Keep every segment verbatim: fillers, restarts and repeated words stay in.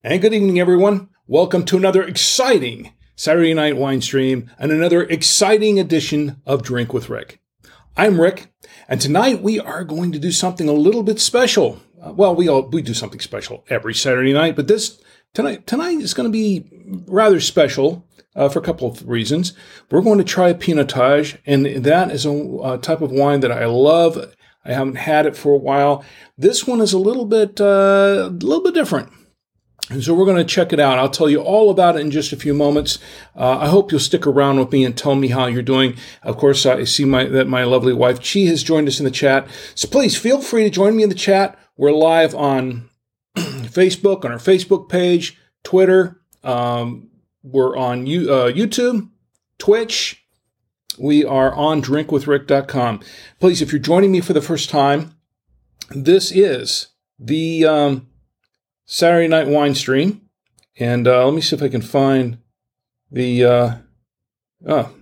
And good evening, everyone. Welcome to another exciting Saturday Night Wine Stream and another exciting edition of Drink with Rick. I'm Rick, and tonight we are going to do something a little bit special. Uh, well, we all we do something special every Saturday night, but this tonight tonight is going to be rather special uh, for a couple of reasons. We're going to try a Pinotage, and that is a, a type of wine that I love. I haven't had it for a while. This one is a little bit uh, a little bit different. And so we're going to check it out. I'll tell you all about it in just a few moments. Uh, I hope you'll stick around with me and tell me how you're doing. Of course, I see my, that my lovely wife, Chi, has joined us in the chat. So please feel free to join me in the chat. We're live on Facebook, on our Facebook page, Twitter. Um, we're on U, uh, YouTube, Twitch. We are on drink with rick dot com. Please, if you're joining me for the first time, this is the... Um, Saturday Night Wine Stream, and uh, let me see if I can find the, uh, oh,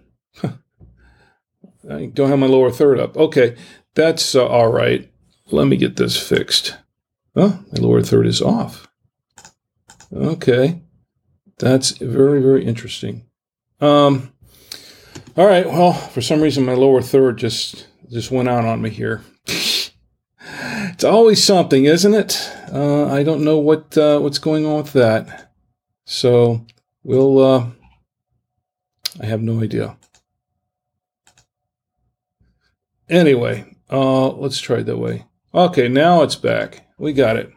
I don't have my lower third up. Okay, that's uh, all right. Let me get this fixed. Oh, my lower third is off. Okay, that's very, very interesting. Um, all right, well, for some reason my lower third just, just went out on me here. It's always something, isn't it? Uh, I don't know what uh, what's going on with that. So we'll. Uh, I have no idea. Anyway, uh, let's try it that way. Okay, now it's back. We got it.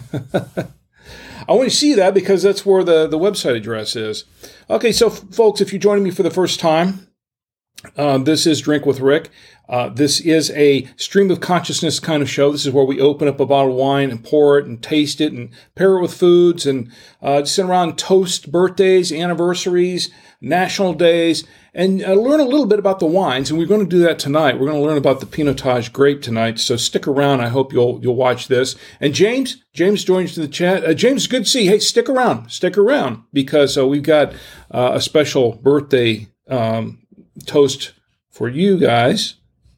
I want to see that because that's where the, the website address is. Okay, so f- folks, if you're joining me for the first time, uh, this is Drink with Rick. Uh, this is a stream of consciousness kind of show. This is where we open up a bottle of wine and pour it and taste it and pair it with foods and uh, sit around and toast birthdays, anniversaries, national days, and uh, learn a little bit about the wines. And we're going to do that tonight. We're going to learn about the Pinotage grape tonight. So stick around. I hope you'll you'll watch this. And James, James joins the chat. Uh, James, good to see you. Hey, stick around. Stick around because uh, we've got uh, a special birthday um, toast for you guys.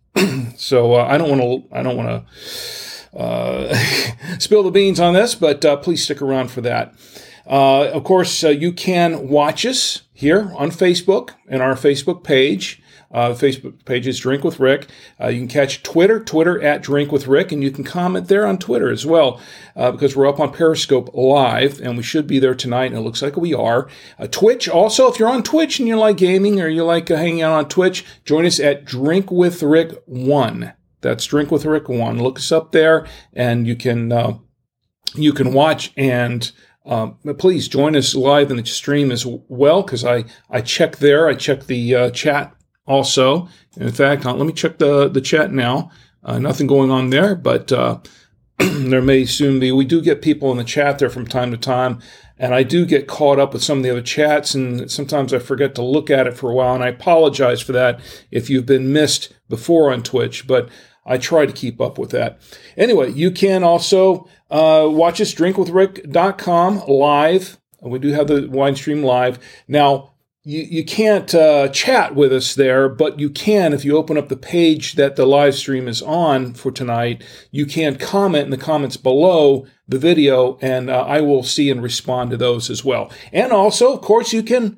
So uh, I don't want to I don't want to uh, spill the beans on this, but uh, please stick around for that. Uh, of course, uh, you can watch us here on Facebook and our Facebook page. Uh, the Facebook page is Drink with Rick. Uh, you can catch Twitter, Twitter at Drink with Rick, and you can comment there on Twitter as well uh, because we're up on Periscope Live, and we should be there tonight, and it looks like we are. Uh, Twitch, also, if you're on Twitch and you like gaming or you like uh, hanging out on Twitch, join us at Drink with Rick one. That's Drink with Rick one. Look us up there, and you can uh, you can watch and Um, but please join us live in the stream as well, because I, I check there. I check the uh, chat also. In fact, uh, let me check the, the chat now. Uh, nothing going on there, but uh, there may soon be. We do get people in the chat there from time to time, and I do get caught up with some of the other chats, and sometimes I forget to look at it for a while, and I apologize for that if you've been missed before on Twitch, but I try to keep up with that. Anyway, you can also uh, watch us, drink with rick dot com live. We do have the wine stream live. Now, you, you can't uh, chat with us there, but you can, if you open up the page that the live stream is on for tonight, you can comment in the comments below the video, and uh, I will see and respond to those as well. And also, of course, you can,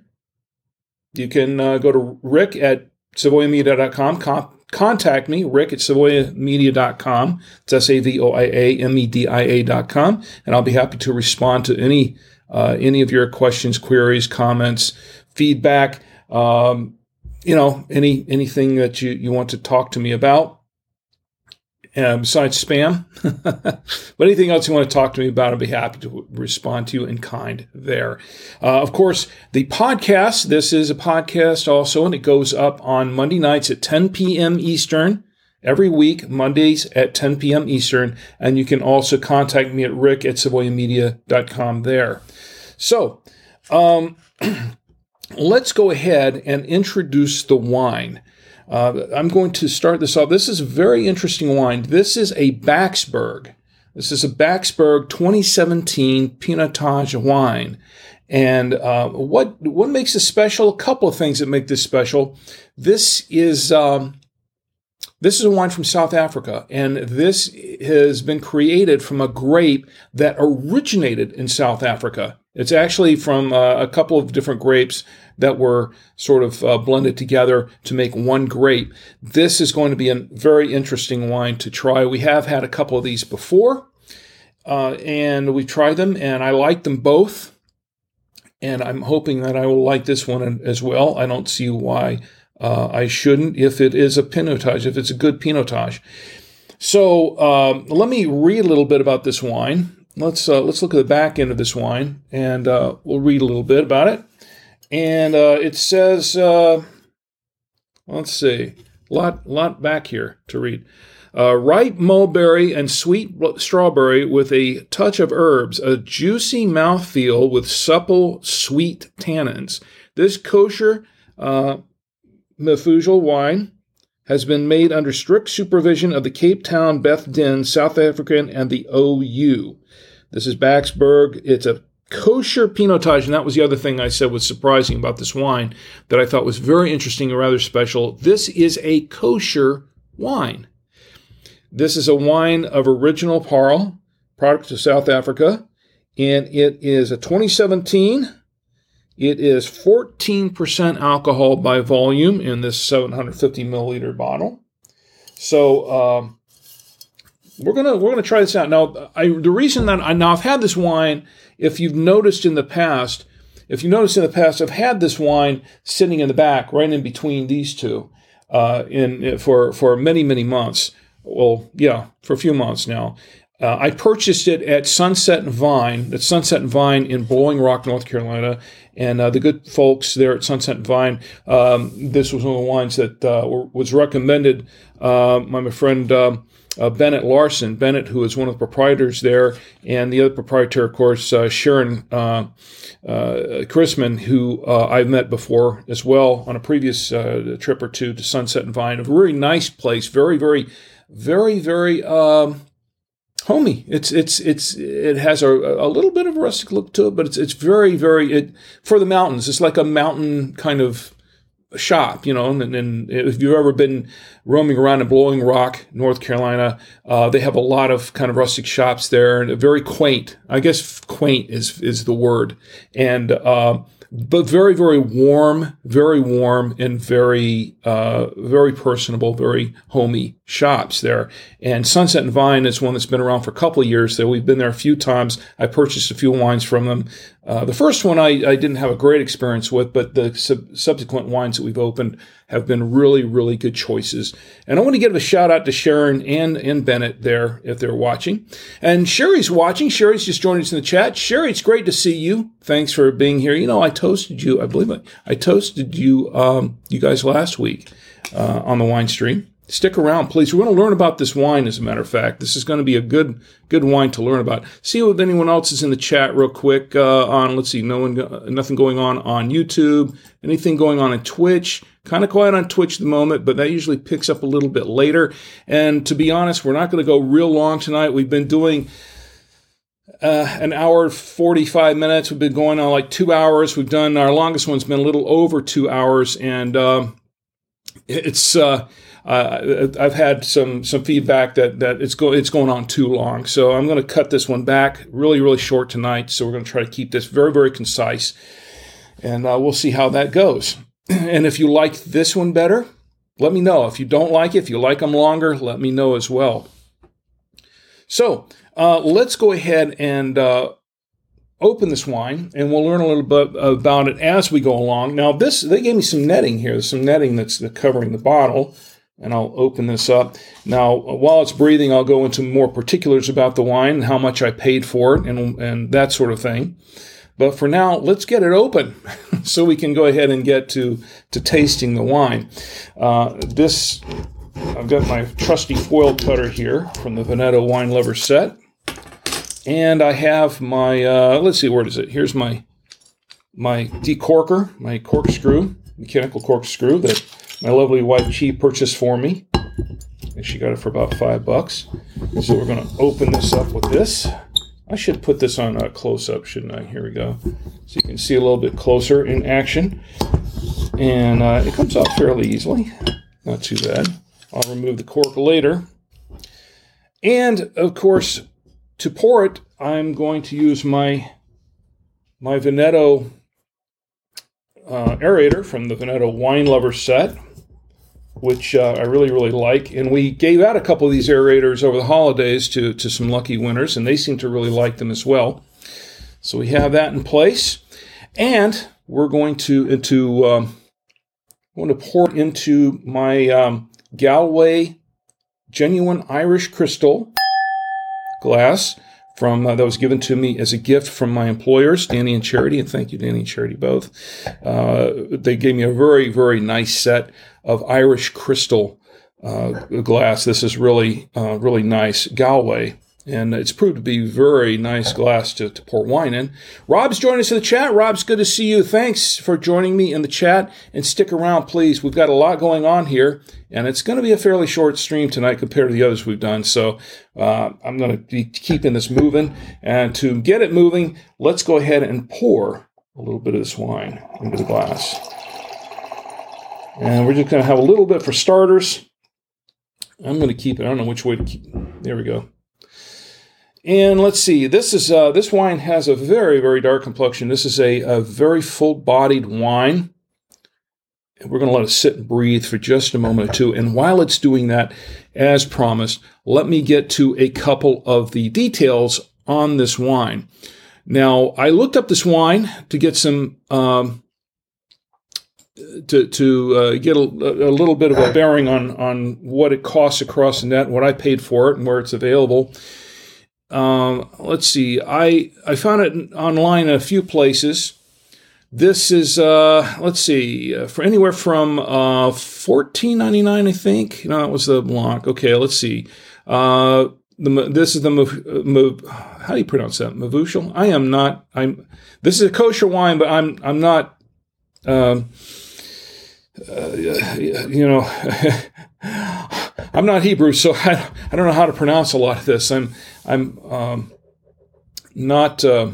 you can uh, go to Rick at savoia media dot com, comp- Contact me, Rick at savoia media dot com. It's S A V O I A M E D I A dot com, and I'll be happy to respond to any uh, any of your questions, queries, comments, feedback, um, you know, any anything that you, you want to talk to me about. Uh, besides spam, but anything else you want to talk to me about, I'll be happy to respond to you in kind there. Uh, of course, the podcast, this is a podcast also, and it goes up on Monday nights at ten p.m. Eastern, every week, Mondays at ten p.m. Eastern, and you can also contact me at rick at savoia media dot com there. So, um, let's go ahead and introduce the wine. Uh, I'm going to start this off. This is a very interesting wine. This is a Backsburg. This is a Backsburg twenty seventeen Pinotage wine. And uh, what what makes this special? A couple of things that make this special. This is um, This is a wine from South Africa, and this has been created from a grape that originated in South Africa. It's actually from uh, a couple of different grapes that were sort of uh, blended together to make one grape. This is going to be a very interesting wine to try. We have had a couple of these before, uh, and we've tried them, and I like them both. And I'm hoping that I will like this one as well. I don't see why uh, I shouldn't if it is a Pinotage, if it's a good Pinotage. So um, let me read a little bit about this wine. Let's uh, let's look at the back end of this wine, and uh, we'll read a little bit about it. And uh, it says, uh, let's see, lot lot back here to read. Uh, ripe mulberry and sweet strawberry with a touch of herbs, a juicy mouthfeel with supple, sweet tannins. This kosher uh, Mefuzela wine has been made under strict supervision of the Cape Town Beth Din South African and the O U. This is Backsburg. It's a kosher Pinotage, and that was the other thing I said was surprising about this wine that I thought was very interesting and rather special. This is a kosher wine. This is a wine of original Paarl, product of South Africa, and it is a twenty seventeen. It is fourteen percent alcohol by volume in this seven hundred fifty milliliter bottle. So um, we're gonna we're gonna try this out now. I, the reason that I now I've had this wine, if you've noticed in the past, if you noticed in the past, I've had this wine sitting in the back, right in between these two, uh, in for for many many months. Well, yeah, for a few months now. Uh, I purchased it at Sunset and Vine, at Sunset and Vine in Blowing Rock, North Carolina, and uh, the good folks there at Sunset and Vine, um, this was one of the wines that uh, were, was recommended uh, by my friend um, uh, Bennett Larson. Bennett, who is one of the proprietors there, and the other proprietor, of course, uh, Sharon uh, uh, Chrisman, who uh, I've met before as well on a previous uh, trip or two to Sunset and Vine. A very nice place, very, very Very, very um, homey. It's it's it's it has a, a little bit of a rustic look to it, but it's it's very very it for the mountains. It's like a mountain kind of shop, you know. And, and if you've ever been roaming around in Blowing Rock, North Carolina, uh, they have a lot of kind of rustic shops there, and very quaint. I guess quaint is is the word, and. Uh, But very, very warm, very warm, and very, uh, very personable, very homey shops there. And Sunset and Vine is one that's been around for a couple of years. There, we've been there a few times. I purchased a few wines from them. Uh, the first one I, I didn't have a great experience with, but the sub- subsequent wines that we've opened have been really, really good choices. And I want to give a shout out to Sharon and, and Bennett there if they're watching. And Sherry's watching. Sherry's just joined us in the chat. Sherry, it's great to see you. Thanks for being here. You know, I toasted you. I believe I, I toasted you, um, you guys last week uh, on the wine stream. Stick around, please. We're going to learn about this wine, as a matter of fact. This is going to be a good good wine to learn about. See if anyone else is in the chat real quick uh, on, let's see, no one, nothing going on on YouTube, anything going on on Twitch. Kind of quiet on Twitch at the moment, but that usually picks up a little bit later. And to be honest, we're not going to go real long tonight. We've been doing uh, an hour, forty-five minutes. We've been going on like two hours. We've done, our longest one's been a little over two hours. And um, it's... Uh, Uh, I've had some some feedback that, that it's go it's going on too long, so I'm going to cut this one back really really short tonight. So we're going to try to keep this very very concise, and uh, we'll see how that goes. And if you like this one better, let me know. If you don't like it, if you like them longer, let me know as well. So uh, let's go ahead and uh, open this wine, and we'll learn a little bit about it as we go along. Now, this they gave me some netting here. There's some netting that's covering the bottle. And I'll open this up. Now, while it's breathing, I'll go into more particulars about the wine and how much I paid for it and, and that sort of thing. But for now, let's get it open so we can go ahead and get to, to tasting the wine. Uh, this, I've got my trusty foil cutter here from the Veneto Wine Lover set. And I have my, uh, let's see, where is it? Here's my, my decorker, my corkscrew, mechanical corkscrew that my lovely wife Chi purchased for me. And she got it for about five bucks. So we're going to open this up with this. I should put this on a close-up, shouldn't I? Here we go. So you can see a little bit closer in action. And uh, it comes out fairly easily. Not too bad. I'll remove the cork later. And, of course, to pour it, I'm going to use my, my Veneto uh, aerator from the Veneto Wine Lover set, which uh, I really, really like. And we gave out a couple of these aerators over the holidays to, to some lucky winners, and they seem to really like them as well. So we have that in place. And we're going to, into, um, I'm going to pour into my um, Galway Genuine Irish Crystal glass from uh, that was given to me as a gift from my employers, Danny and Charity, and thank you, Danny and Charity, both. Uh, they gave me a very, very nice set of Irish crystal uh, glass. This is really, uh, really nice Galway, and it's proved to be very nice glass to, to pour wine in. Rob's joining us in the chat. Rob's, good to see you. Thanks for joining me in the chat, and stick around, please. We've got a lot going on here, and it's going to be a fairly short stream tonight compared to the others we've done, so uh, I'm going to be keeping this moving. And to get it moving, let's go ahead and pour a little bit of this wine into the glass. And we're just going to have a little bit for starters. I'm going to keep it. I don't know which way to keep it. There we go. And let's see. This is uh, this wine has a very, very dark complexion. This is a, a very full-bodied wine. And we're going to let it sit and breathe for just a moment or two. And while it's doing that, as promised, let me get to a couple of the details on this wine. Now, I looked up this wine to get some... Um, to to uh, get a, a little bit of a bearing on, on what it costs across the net, what I paid for it, and where it's available. Um, let's see. I I found it online in a few places. This is, uh, let's see, uh, for anywhere from uh, fourteen ninety-nine, I think. No, it was the Blanc. Okay, let's see. Uh, the this is the Mav, how do you pronounce that? Mavushal? I am not. I'm. This is a kosher wine, but I'm I'm not. Um, Uh, you know, I'm not Hebrew, so I, I don't know how to pronounce a lot of this. I'm I'm um, not uh,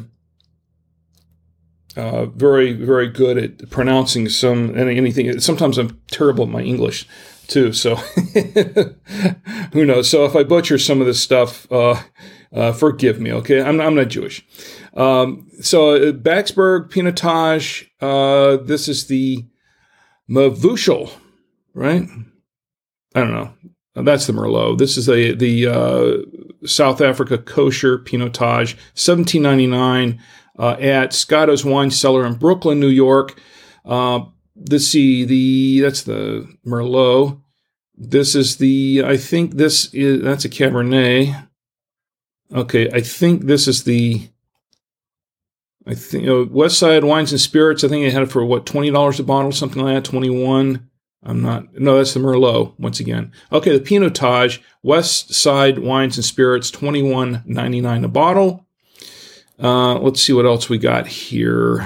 uh, very very good at pronouncing some anything. Sometimes I'm terrible at my English too. So who knows? So if I butcher some of this stuff, uh, uh, forgive me. Okay, I'm I'm not Jewish. Um, so uh, Backsburg Pinotage. Uh, this is the Mavushal, right? I don't know. That's the Merlot. This is a, the uh, South Africa Kosher Pinotage, seventeen ninety-nine uh, at Scotto's Wine Cellar in Brooklyn, New York. Uh, let's see, the that's the Merlot. This is the, I think this is, that's a Cabernet. Okay, I think this is the, I think, you know, West Side Wines and Spirits, I think they had it for, what, twenty dollars a bottle, something like that, twenty-one. I'm not, no, that's the Merlot, once again. Okay, the Pinotage, West Side Wines and Spirits, twenty-one ninety-nine a bottle. Uh, let's see what else we got here.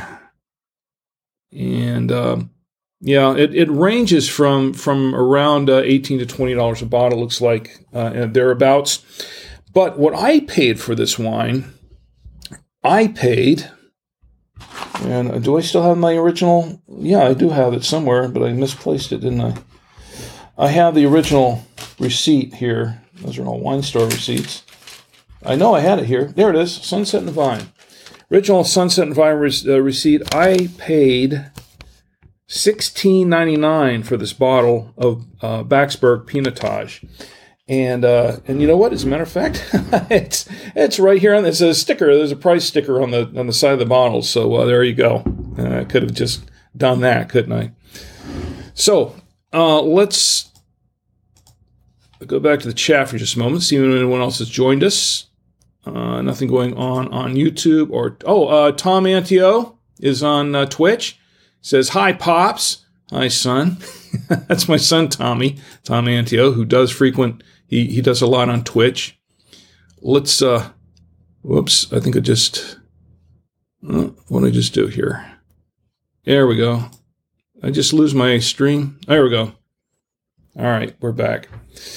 And, um, yeah, it, it ranges from, from around uh, eighteen to twenty dollars a bottle, looks like, uh, and thereabouts. But what I paid for this wine, I paid... And do I still have my original? Yeah, I do have it somewhere, but I misplaced it, didn't I? I have the original receipt here. Those are all wine store receipts. I know I had it here. There it is, Sunset and Vine. Original Sunset and Vine re- uh, receipt. I paid sixteen ninety-nine for this bottle of uh, Backsburg Pinotage. And uh, and you know what? As a matter of fact, it's it's right here on this a sticker. There's a price sticker on the on the side of the bottle. So uh, there you go. Uh, I could have just done that, couldn't I? So uh, let's go back to the chat for just a moment. See if anyone else has joined us. Uh, nothing going on on YouTube or oh, uh, Tom Antio is on uh, Twitch. Says hi, pops. Hi, son. That's my son, Tommy. Tom Antio, who does frequent. He he does a lot on Twitch. Let's, uh, whoops, I think I just, uh, what did I just do here? There we go. I just lose my stream. There we go. All right, we're back.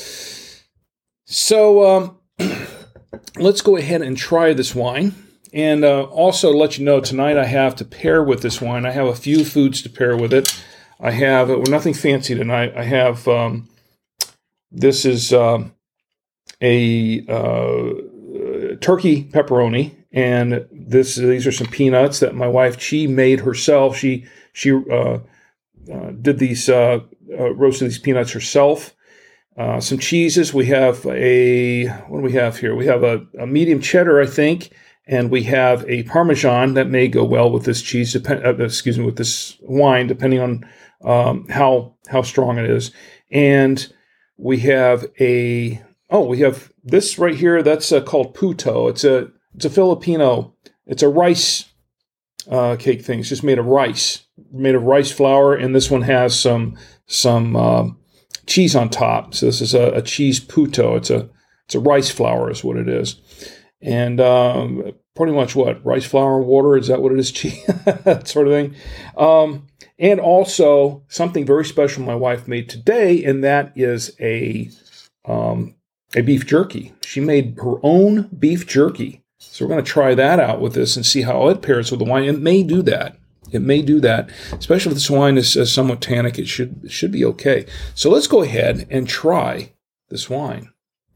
So um, let's go ahead and try this wine. And uh, also let you know, tonight I have to pair with this wine. I have a few foods to pair with it. I have, well, nothing fancy tonight. I have... Um, this is um, a uh, turkey pepperoni, and this these are some peanuts that my wife, she made herself. She she uh, uh, did these uh, uh, roasted these peanuts herself. Uh, some cheeses. We have a what do we have here? We have a, a medium cheddar, I think, and we have a Parmesan that may go well with this cheese. Depend, uh, excuse me, with this wine, depending on um, how how strong it is. And we have a oh, we have this right here. That's uh, called puto. It's a it's a Filipino. It's a rice uh, cake thing. It's just made of rice, made of rice flour, and this one has some some uh, cheese on top. So this is a, a cheese puto. It's a it's a rice flour is what it is, and um, pretty much what rice flour and water, is that what it is? Cheese that sort of thing. Um, and also something very special my wife made today, and that is a um, a beef jerky. She made her own beef jerky. So we're going to try that out with this and see how it pairs with the wine. It may do that. It may do that, especially if this wine is uh, somewhat tannic. It should it should be okay. So let's go ahead and try this wine.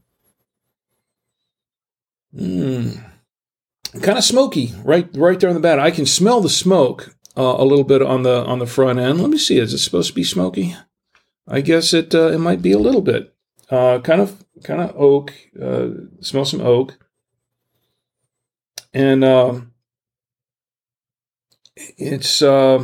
Mmm, kind of smoky, right, right there on the bat. I can smell the smoke uh, a little bit on the on the front end. Let me see. Is it supposed to be smoky? I guess it uh, it might be a little bit. Uh, kind of kind of oak. Uh, smell some oak, and. Um, It's uh,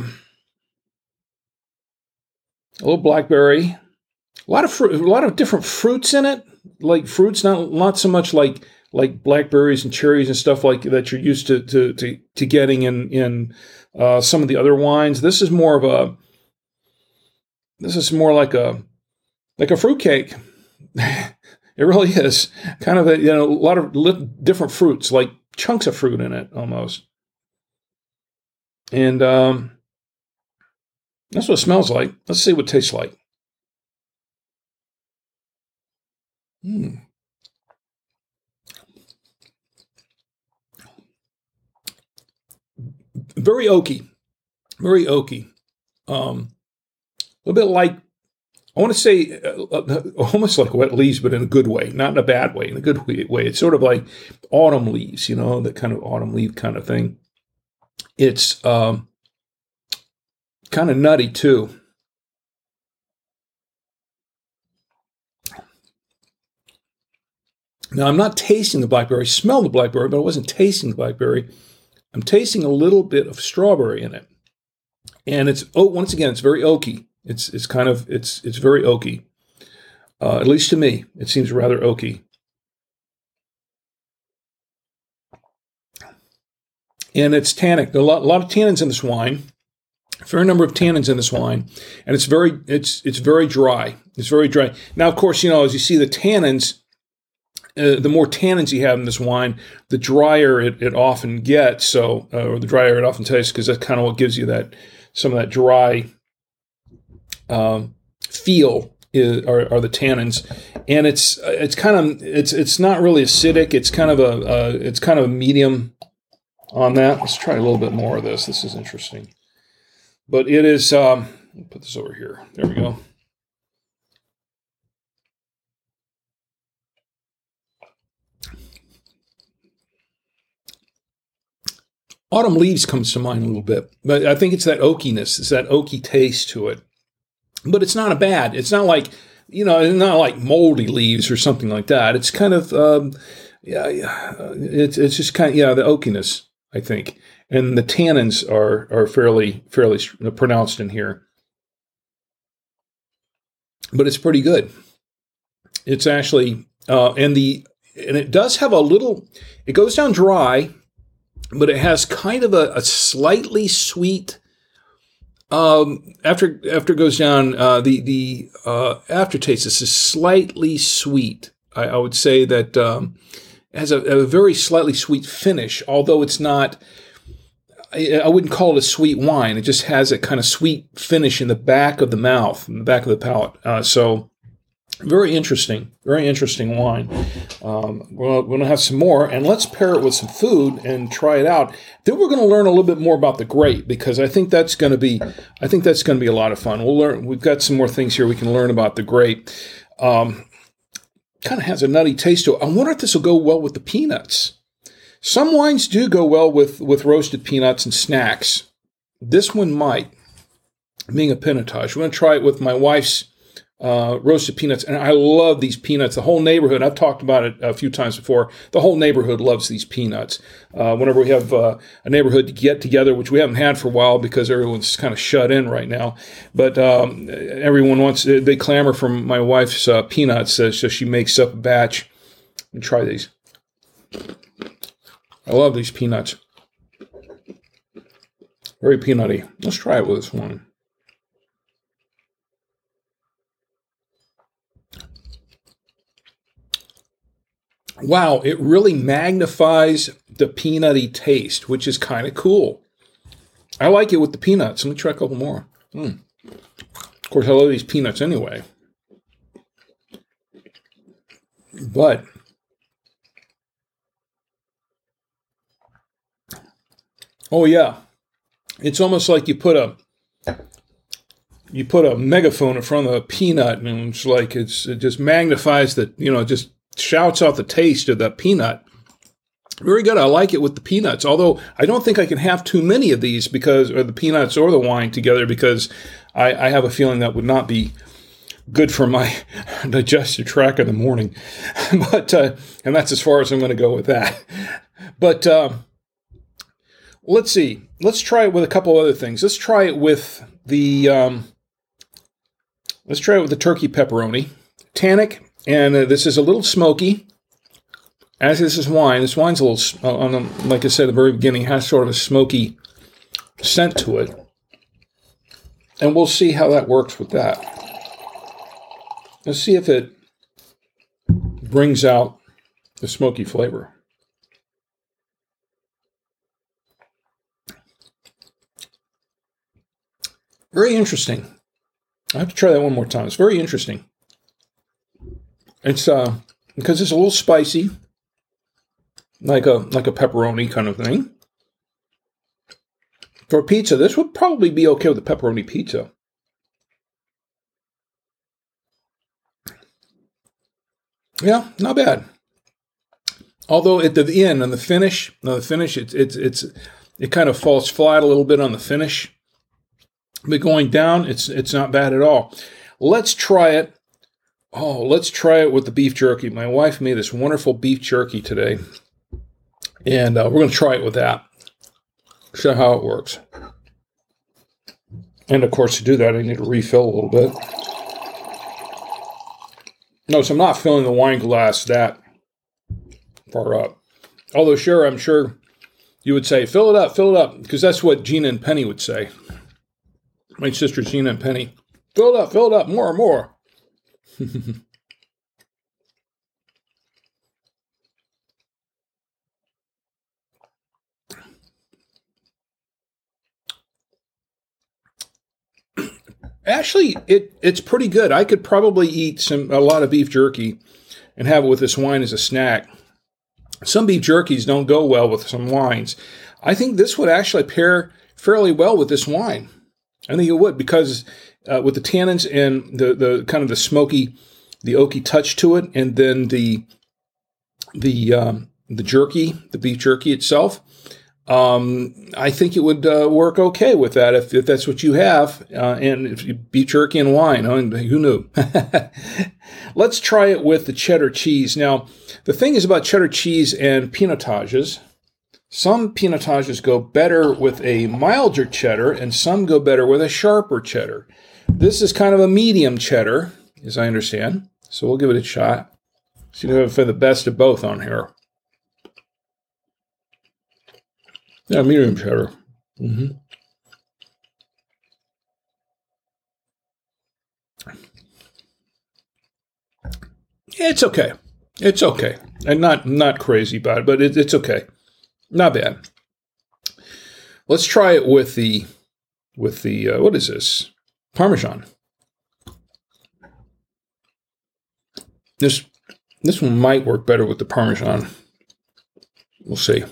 a little blackberry, a lot of fruit, a lot of different fruits in it. Like fruits, not not so much like like blackberries and cherries and stuff like that you're used to to to, to getting in in uh, some of the other wines. This is more of a this is more like a like a fruitcake. It really is kind of a, you know, a lot of different fruits, like chunks of fruit in it almost. And um, that's what it smells like. Let's see what it tastes like. Mm. Very oaky. Very oaky. Um, a little bit like, I want to say, uh, almost like wet leaves, but in a good way, not in a bad way, in a good way. It's sort of like autumn leaves, you know, that kind of autumn leaf kind of thing. It's um, kind of nutty, too. Now, I'm not tasting the blackberry. I smell the blackberry, but I wasn't tasting the blackberry. I'm tasting a little bit of strawberry in it. And it's, oh, once again, it's very oaky. It's it's kind of, it's it's very oaky. Uh, at least to me, it seems rather oaky. And it's tannic. There are a lot, a lot of tannins in this wine. A fair number of tannins in this wine, and it's very it's it's very dry. It's very dry. Now, of course, you know, as you see the tannins, uh, the more tannins you have in this wine, the drier it, it often gets. So, uh, or the drier it often tastes, because that's kind of what gives you that some of that dry um, feel is, are, are the tannins, and it's it's kind of it's it's not really acidic. It's kind of a uh, it's kind of a medium on that. Let's try a little bit more of this. This is interesting. But it is, um, put this over here. There we go. Autumn leaves comes to mind a little bit. But I think it's that oakiness. It's that oaky taste to it. But it's not a bad. It's not like, you know, it's not like moldy leaves or something like that. It's kind of, um, yeah, yeah, it's it's just kind of, yeah, the oakiness, I think. And the tannins are are fairly fairly pronounced in here, but it's pretty good. It's actually uh, and the and it does have a little. It goes down dry, but it has kind of a, a slightly sweet. Um, after after it goes down, uh, the the uh, aftertaste is slightly sweet. I, I would say that um, it has a, a very slightly sweet finish, although it's not. I wouldn't call it a sweet wine. It just has a kind of sweet finish in the back of the mouth, in the back of the palate. Uh, so very interesting, very interesting wine. Um, we're going to have some more, and let's pair it with some food and try it out. Then we're going to learn a little bit more about the grape, because I think that's going to be, I think that's going to be a lot of fun. We'll learn. We've got some more things here we can learn about the grape. Um, kind of has a nutty taste to it. I wonder if this will go well with the peanuts. Some wines do go well with, with roasted peanuts and snacks. This one might, being a Pinotage. We're going to try it with my wife's uh, roasted peanuts, and I love these peanuts. The whole neighborhood, I've talked about it a few times before, the whole neighborhood loves these peanuts. Uh, whenever we have uh, a neighborhood get together, which we haven't had for a while because everyone's kind of shut in right now, but um, everyone wants, they clamor for my wife's uh, peanuts, uh, so she makes up a batch. Let me try these. I love these peanuts. Very peanutty. Let's try it with this one. Wow, it really magnifies the peanutty taste, which is kind of cool. I like it with the peanuts. Let me try a couple more. Mm. Of course, I love these peanuts anyway. But oh yeah, it's almost like you put a you put a megaphone in front of a peanut, and it's like it's it just magnifies the you know just shouts out the taste of that peanut. Very good. I like it with the peanuts. Although I don't think I can have too many of these because, or the peanuts or the wine together, because I, I have a feeling that would not be good for my digestive tract in the morning. But uh, and that's as far as I'm going to go with that. But um, let's see. Let's try it with a couple other things. Let's try it with the um, let's try it with the turkey pepperoni, tannic. And uh, this is a little smoky, as this is wine. This wine's a little, uh, on the, like I said at the very beginning, has sort of a smoky scent to it. And we'll see how that works with that. Let's see if it brings out the smoky flavor. Very interesting. I have to try that one more time. It's very interesting. It's uh because it's a little spicy, like a like a pepperoni kind of thing. For pizza, this would probably be okay with a pepperoni pizza. Yeah, not bad. Although at the end, on the finish, on the finish, it's it's it's it kind of falls flat a little bit on the finish. But going down, it's it's not bad at all. Let's try it. Oh, let's try it with the beef jerky. My wife made this wonderful beef jerky today, and uh, we're going to try it with that. Show how it works. And of course, to do that, I need to refill a little bit. Notice I'm not filling the wine glass that far up. Although, sure, I'm sure you would say, fill it up, fill it up, because that's what Gina and Penny would say. My sisters, Gina and Penny. Fill it up, fill it up, more and more. Actually, it it's pretty good. I could probably eat some a lot of beef jerky and have it with this wine as a snack. Some beef jerkies don't go well with some wines. I think this would actually pair fairly well with this wine. I think it would, because uh, with the tannins and the, the kind of the smoky, the oaky touch to it, and then the the um, the jerky, the beef jerky itself. Um, I think it would uh, work okay with that if, if that's what you have, uh, and if you beef jerky and wine. I mean, who knew? Let's try it with the cheddar cheese. Now, the thing is about cheddar cheese and pinotages. Some pinotages go better with a milder cheddar, and some go better with a sharper cheddar. This is kind of a medium cheddar, as I understand. So we'll give it a shot. See if we have the best of both on here. Yeah, medium cheddar. Mm-hmm. It's okay. It's okay. And not not crazy about it, but it, it's okay. Not bad. Let's try it with the with the uh, what is this? Parmesan. This this one might work better with the Parmesan. We'll see.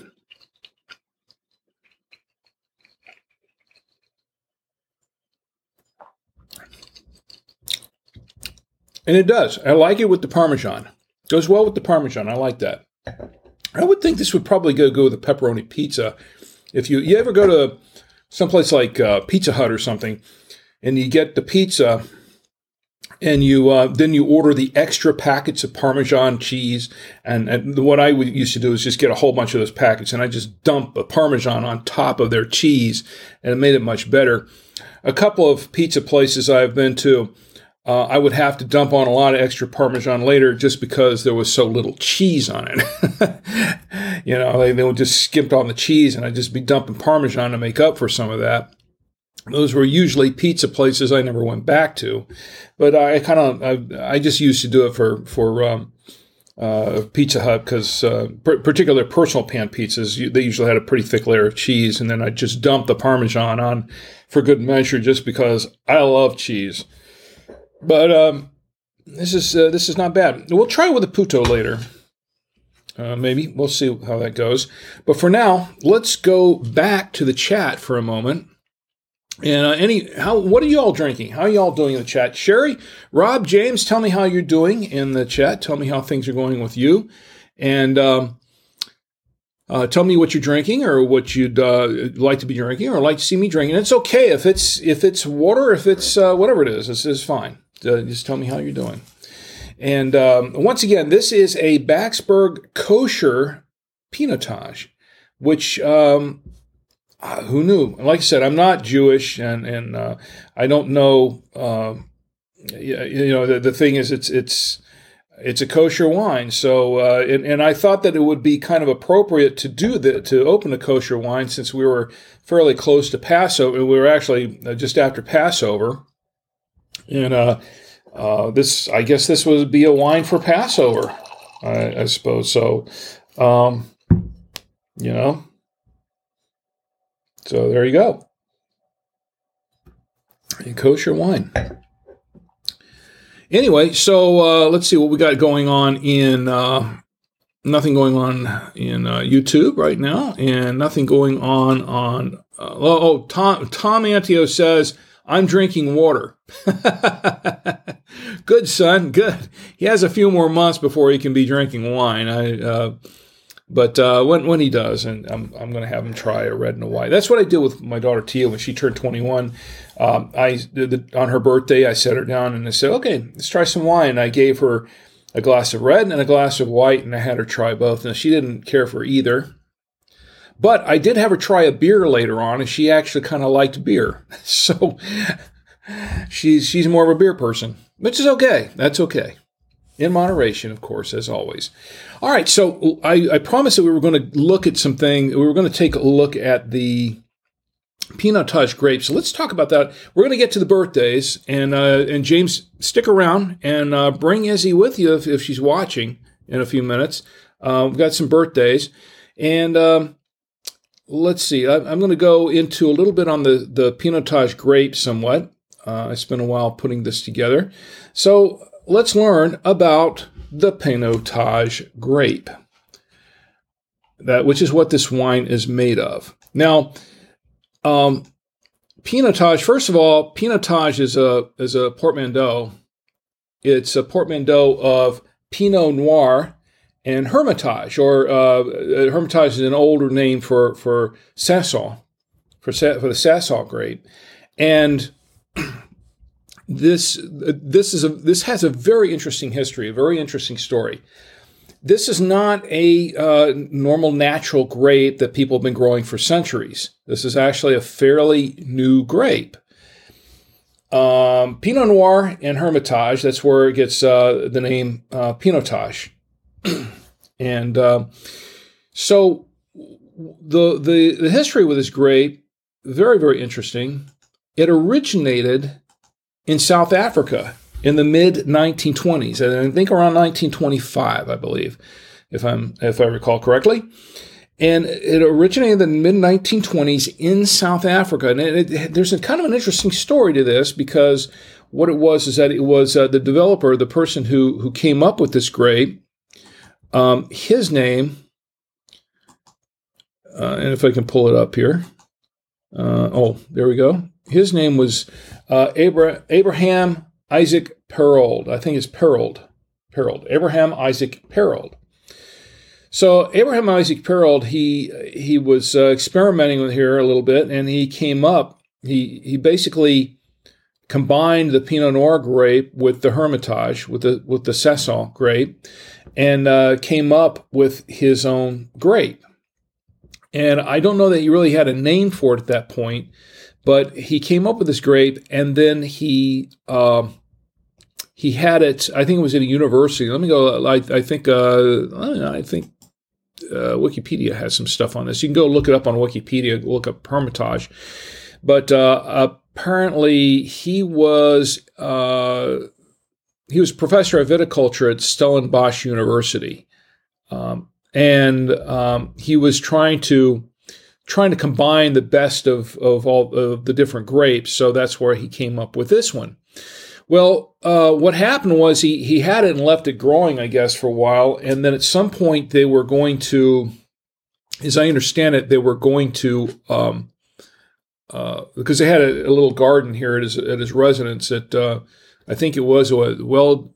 And it does. I like it with the Parmesan. Goes well with the Parmesan. I like that. I would think this would probably go, go with a pepperoni pizza. If you, you ever go to someplace like uh, Pizza Hut or something, and you get the pizza, and you uh, then you order the extra packets of Parmesan cheese, and, and what I would, used to do is just get a whole bunch of those packets, and I just dump a Parmesan on top of their cheese, and it made it much better. A couple of pizza places I've been to, uh, I would have to dump on a lot of extra Parmesan later just because there was so little cheese on it. you know, they, they would just skimp on the cheese, and I'd just be dumping Parmesan to make up for some of that. Those were usually pizza places I never went back to, but I kind of I, I just used to do it for for um, uh, Pizza Hut because uh, p- particular personal pan pizzas, they usually had a pretty thick layer of cheese, and then I just dump the Parmesan on for good measure just because I love cheese. But um, this is uh, this is not bad. We'll try it with a puto later. Uh, maybe we'll see how that goes. But for now, let's go back to the chat for a moment. And uh, any, how, what are you all drinking? How are you all doing in the chat? Sherry, Rob, James, tell me how you're doing in the chat. Tell me how things are going with you. And um, uh, tell me what you're drinking or what you'd uh, like to be drinking or like to see me drinking. It's okay if it's if it's water, if it's uh, whatever it is. This is fine. Uh, just tell me how you're doing. And um, once again, this is a Backsburg kosher Pinotage, which... Um, Uh, who knew? Like I said, I'm not Jewish, and and uh, I don't know. Uh, you, you know, the, the thing is, it's it's it's a kosher wine. So, uh, and and I thought that it would be kind of appropriate to do that, to open a kosher wine, since we were fairly close to Passover. We were actually just after Passover, and uh, uh, this, I guess, this would be a wine for Passover, I, I suppose. So, um, you know. So there you go. A kosher wine. Anyway, so uh, let's see what we got going on in, uh, nothing going on in uh, YouTube right now, and nothing going on on, uh, oh, Tom, Tom Antio says, I'm drinking water. Good, son, good. He has a few more months before he can be drinking wine. I, uh, But uh, when when he does, and I'm I'm going to have him try a red and a white. That's what I did with my daughter Tia when she turned twenty-one. Um, I the, on her birthday, I set her down and I said, "Okay, let's try some wine." I gave her a glass of red and a glass of white, and I had her try both. And she didn't care for either, but I did have her try a beer later on, and she actually kind of liked beer. So she's she's more of a beer person, which is okay. That's okay. In moderation, of course, as always. All right, so I, I promised that we were going to look at something. We were going to take a look at the Pinotage grapes. So let's talk about that. We're going to get to the birthdays, and uh, and James, stick around and uh, bring Izzy with you if, if she's watching in a few minutes. Uh, we've got some birthdays, and um, let's see. I, I'm going to go into a little bit on the the Pinotage grape somewhat. Uh, I spent a while putting this together, so. Let's learn about the Pinotage grape, that which is what this wine is made of. Now, um, Pinotage. First of all, Pinotage is a is a portmanteau. It's a portmanteau of Pinot Noir and Hermitage, or uh, Hermitage is an older name for for Cinsault, for for the Cinsault grape, and This this is a this has a very interesting history, a very interesting story. This is not a uh, normal natural grape that people have been growing for centuries. This is actually a fairly new grape. Um, Pinot Noir and Hermitage, that's where it gets uh, the name uh, Pinotage. and uh, so the, the the history with this grape, very, very interesting. It originated in South Africa in the mid nineteen twenties, and I think around nineteen twenty-five, I believe, if I'm if I recall correctly. And it originated in the mid nineteen twenties in South Africa. And it, it, there's a kind of an interesting story to this, because what it was is that it was uh, the developer, the person who who came up with this grape. Um, his name, uh, and if I can pull it up here, uh, oh, there we go. His name was uh, Abra- Abraham Isaac Perold. I think it's Perold. Perold, Abraham Isaac Perold. So Abraham Isaac Perold, he he was uh, experimenting with here a little bit, and he came up. He he basically combined the Pinot Noir grape with the Hermitage, with the with the Cesson grape, and uh, came up with his own grape. And I don't know that he really had a name for it at that point, but he came up with this grape, and then he uh, he had it. I think it was at a university. Let me go. I, I think uh, I think. Uh, Wikipedia has some stuff on this. You can go look it up on Wikipedia, look up Hermitage. But uh, apparently he was uh, he was professor of viticulture at Stellenbosch University, um, and um, he was trying to trying to combine the best of of all of the different grapes. So that's where he came up with this one. Well, uh, what happened was he he had it and left it growing, I guess, for a while, and then at some point they were going to, as I understand it, they were going to, um, uh, because they had a, a little garden here at his at his residence at, uh, I think it was a Wel,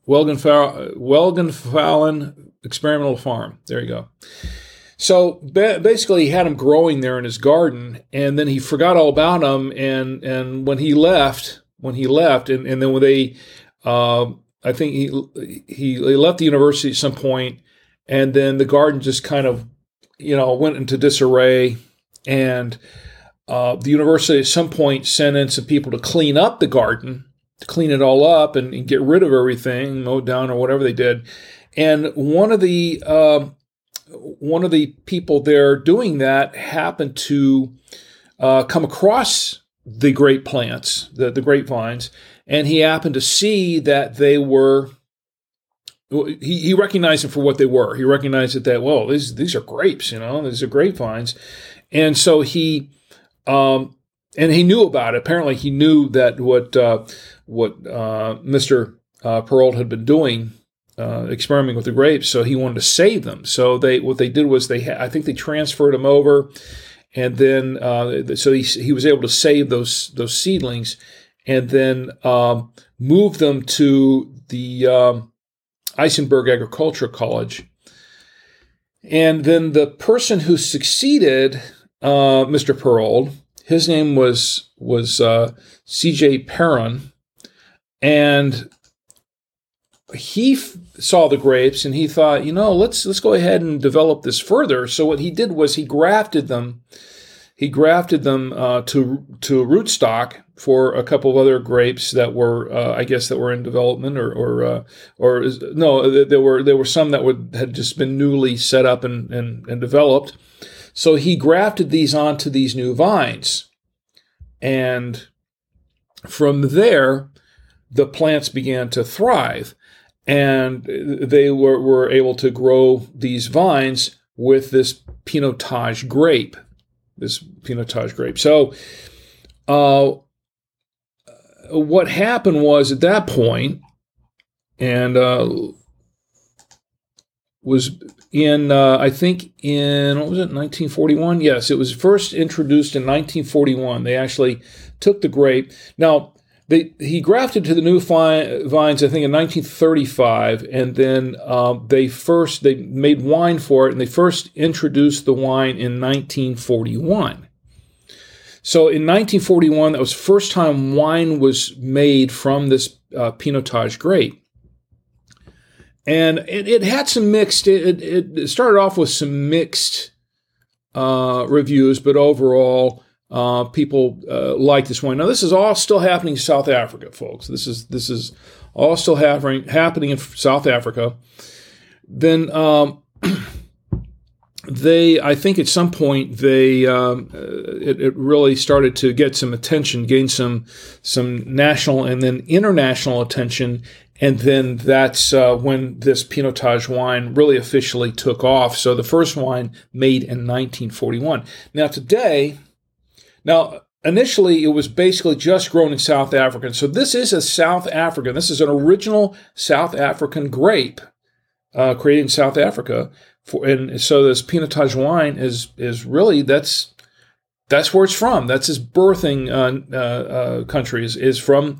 Welgenfallen Experimental Farm. There you go. So ba- basically, he had them growing there in his garden, and then he forgot all about them, and and when he left. When he left, and, and then when they, uh, I think he, he he left the university at some point, and then the garden just kind of, you know, went into disarray, and uh, the university at some point sent in some people to clean up the garden, to clean it all up and, and get rid of everything, mow it down or whatever they did, and one of the uh, one of the people there doing that happened to uh, come across the grape plants, the, the grapevines, and he happened to see that they were, he, he recognized them for what they were. He recognized that, that well, these, these are grapes, you know, these are grapevines. And so he, um, and he knew about it. Apparently he knew that what, uh, what uh, Mister Uh, Perold had been doing, uh, experimenting with the grapes, so he wanted to save them. So they, what they did was they, ha- I think they transferred them over. And then, uh, so he he was able to save those those seedlings, and then um, move them to the um, Isenberg Agricultural College. And then the person who succeeded uh, Mister Perold, his name was was uh, C J Perron, and he f- saw the grapes and he thought, you know, let's let's go ahead and develop this further. So what he did was he grafted them. He grafted them uh, to to rootstock for a couple of other grapes that were, uh, I guess, that were in development, or or uh, or no, there were there were some that would had just been newly set up and and, and developed. So he grafted these onto these new vines, and from there, the plants began to thrive. And they were, were able to grow these vines with this Pinotage grape, this Pinotage grape. So uh, what happened was at that point, and uh, was in, uh, I think in, what was it, nineteen forty-one? Yes, it was first introduced in nineteen forty-one. They actually took the grape. Now, They, he grafted to the new fi- vines, I think, in nineteen thirty-five, and then um, they first they made wine for it, and they first introduced the wine in nineteen forty-one. So in nineteen forty-one, that was the first time wine was made from this uh, Pinotage grape, and it, it had some mixed. It, it started off with some mixed uh, reviews, but overall. Uh, people uh, like this wine. Now, this is all still happening in South Africa, folks. This is this is all still happening happening in South Africa. Then um, they, I think, at some point they um, it, it really started to get some attention, gain some some national and then international attention, and then that's uh, when this Pinotage wine really officially took off. So the first wine made in nineteen forty-one. Now today. Now, initially, it was basically just grown in South Africa. So this is a South African. This is an original South African grape uh, created in South Africa. For, and so this Pinotage wine is is really, that's that's where it's from. That's his birthing uh, uh, uh, country, is, is from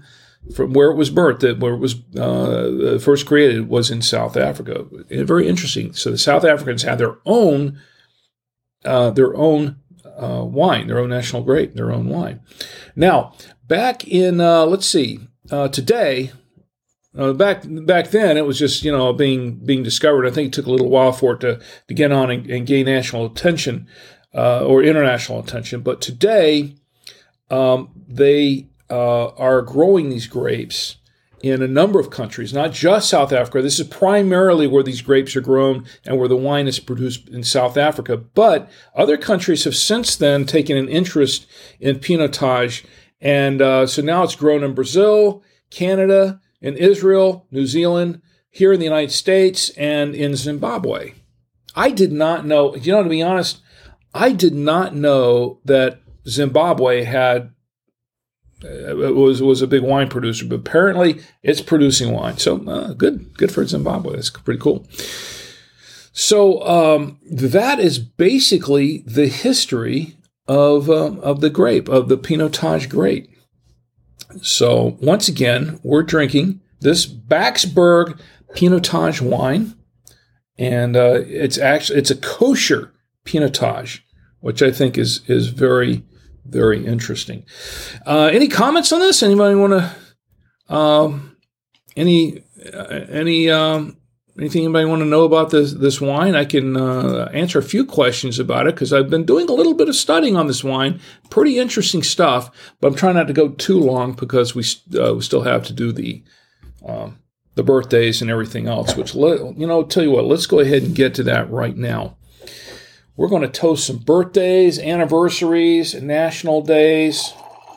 from where it was burnt, that where it was uh, first created was in South Africa. Very interesting. So the South Africans had their own uh, their own uh, wine, their own national grape, their own wine. Now, back in uh, let's see, uh, today. Uh, back back then, it was just, you know, being being discovered. I think it took a little while for it to, to get on and, and gain national attention uh, or international attention. But today, um, they uh, are growing these grapes in a number of countries, not just South Africa. This is primarily where these grapes are grown and where the wine is produced in South Africa. But other countries have since then taken an interest in Pinotage. And uh, so now it's grown in Brazil, Canada, in Israel, New Zealand, here in the United States, and in Zimbabwe. I did not know, you know, to be honest, I did not know that Zimbabwe had, uh, was was a big wine producer, but apparently it's producing wine. So uh, good, good for Zimbabwe. That's pretty cool. So um, that is basically the history of, um, of the grape, of the Pinotage grape. So once again, we're drinking this Backsburg Pinotage wine, and uh, it's actually it's a kosher Pinotage, which I think is is very very interesting. Uh, any comments on this? Anybody want to um, any uh, any um, anything anybody want to know about this this wine? I can uh, answer a few questions about it because I've been doing a little bit of studying on this wine. Pretty interesting stuff, but I'm trying not to go too long because we uh, we still have to do the um, the birthdays and everything else. Which let, you know, tell you what, let's go ahead and get to that right now. We're going to toast some birthdays, anniversaries, national days.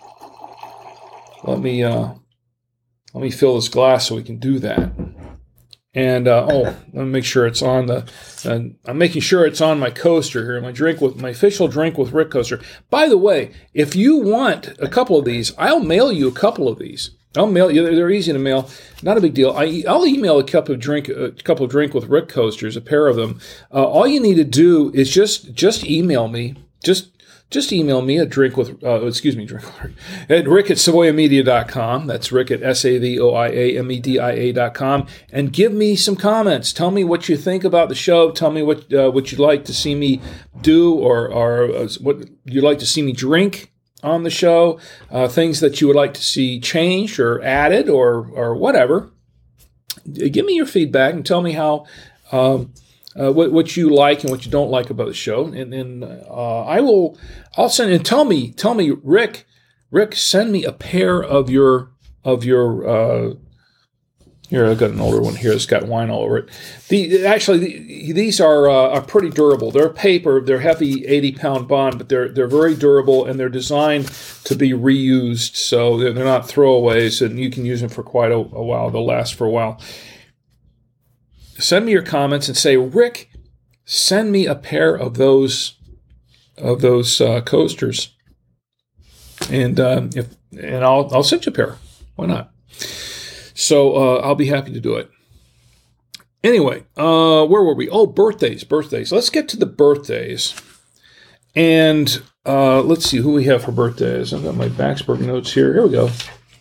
Let me uh, let me fill this glass so we can do that. And, uh, oh, let me make sure it's on the, uh, I'm making sure it's on my coaster here, my drink with, my official Drink with Rick coaster. By the way, if you want a couple of these, I'll mail you a couple of these. I'll mail you, they're easy to mail, not a big deal. I, I'll email a couple of drink, a couple of Drink with Rick coasters, a pair of them. Uh, all you need to do is just, just email me, just, Just email me at drink with, uh, excuse me, drink at rick at savoia media dot com. That's Rick at S A V O I A M E D I A dot com. And give me some comments. Tell me what you think about the show. Tell me what uh, what you'd like to see me do or, or uh, what you'd like to see me drink on the show. Uh, things that you would like to see changed or added or or whatever. Give me your feedback and tell me how... Um, Uh, what, what you like and what you don't like about the show, and then uh, I will, I'll send and tell me, tell me, Rick, Rick, send me a pair of your of your. Uh, here, I've got an older one here that's got wine all over it. The actually the, these are uh, are pretty durable. They're paper, they're heavy, eighty pound bond, but they're they're very durable and they're designed to be reused, so they're, they're not throwaways, and you can use them for quite a, a while. They'll last for a while. Send me your comments and say, Rick, send me a pair of those of those uh, coasters, and uh, if and I'll I'll send you a pair. Why not? So uh, I'll be happy to do it. Anyway, uh, where were we? Oh, birthdays, birthdays. Let's get to the birthdays, and uh, let's see who we have for birthdays. I've got my Backsburg notes here. Here we go.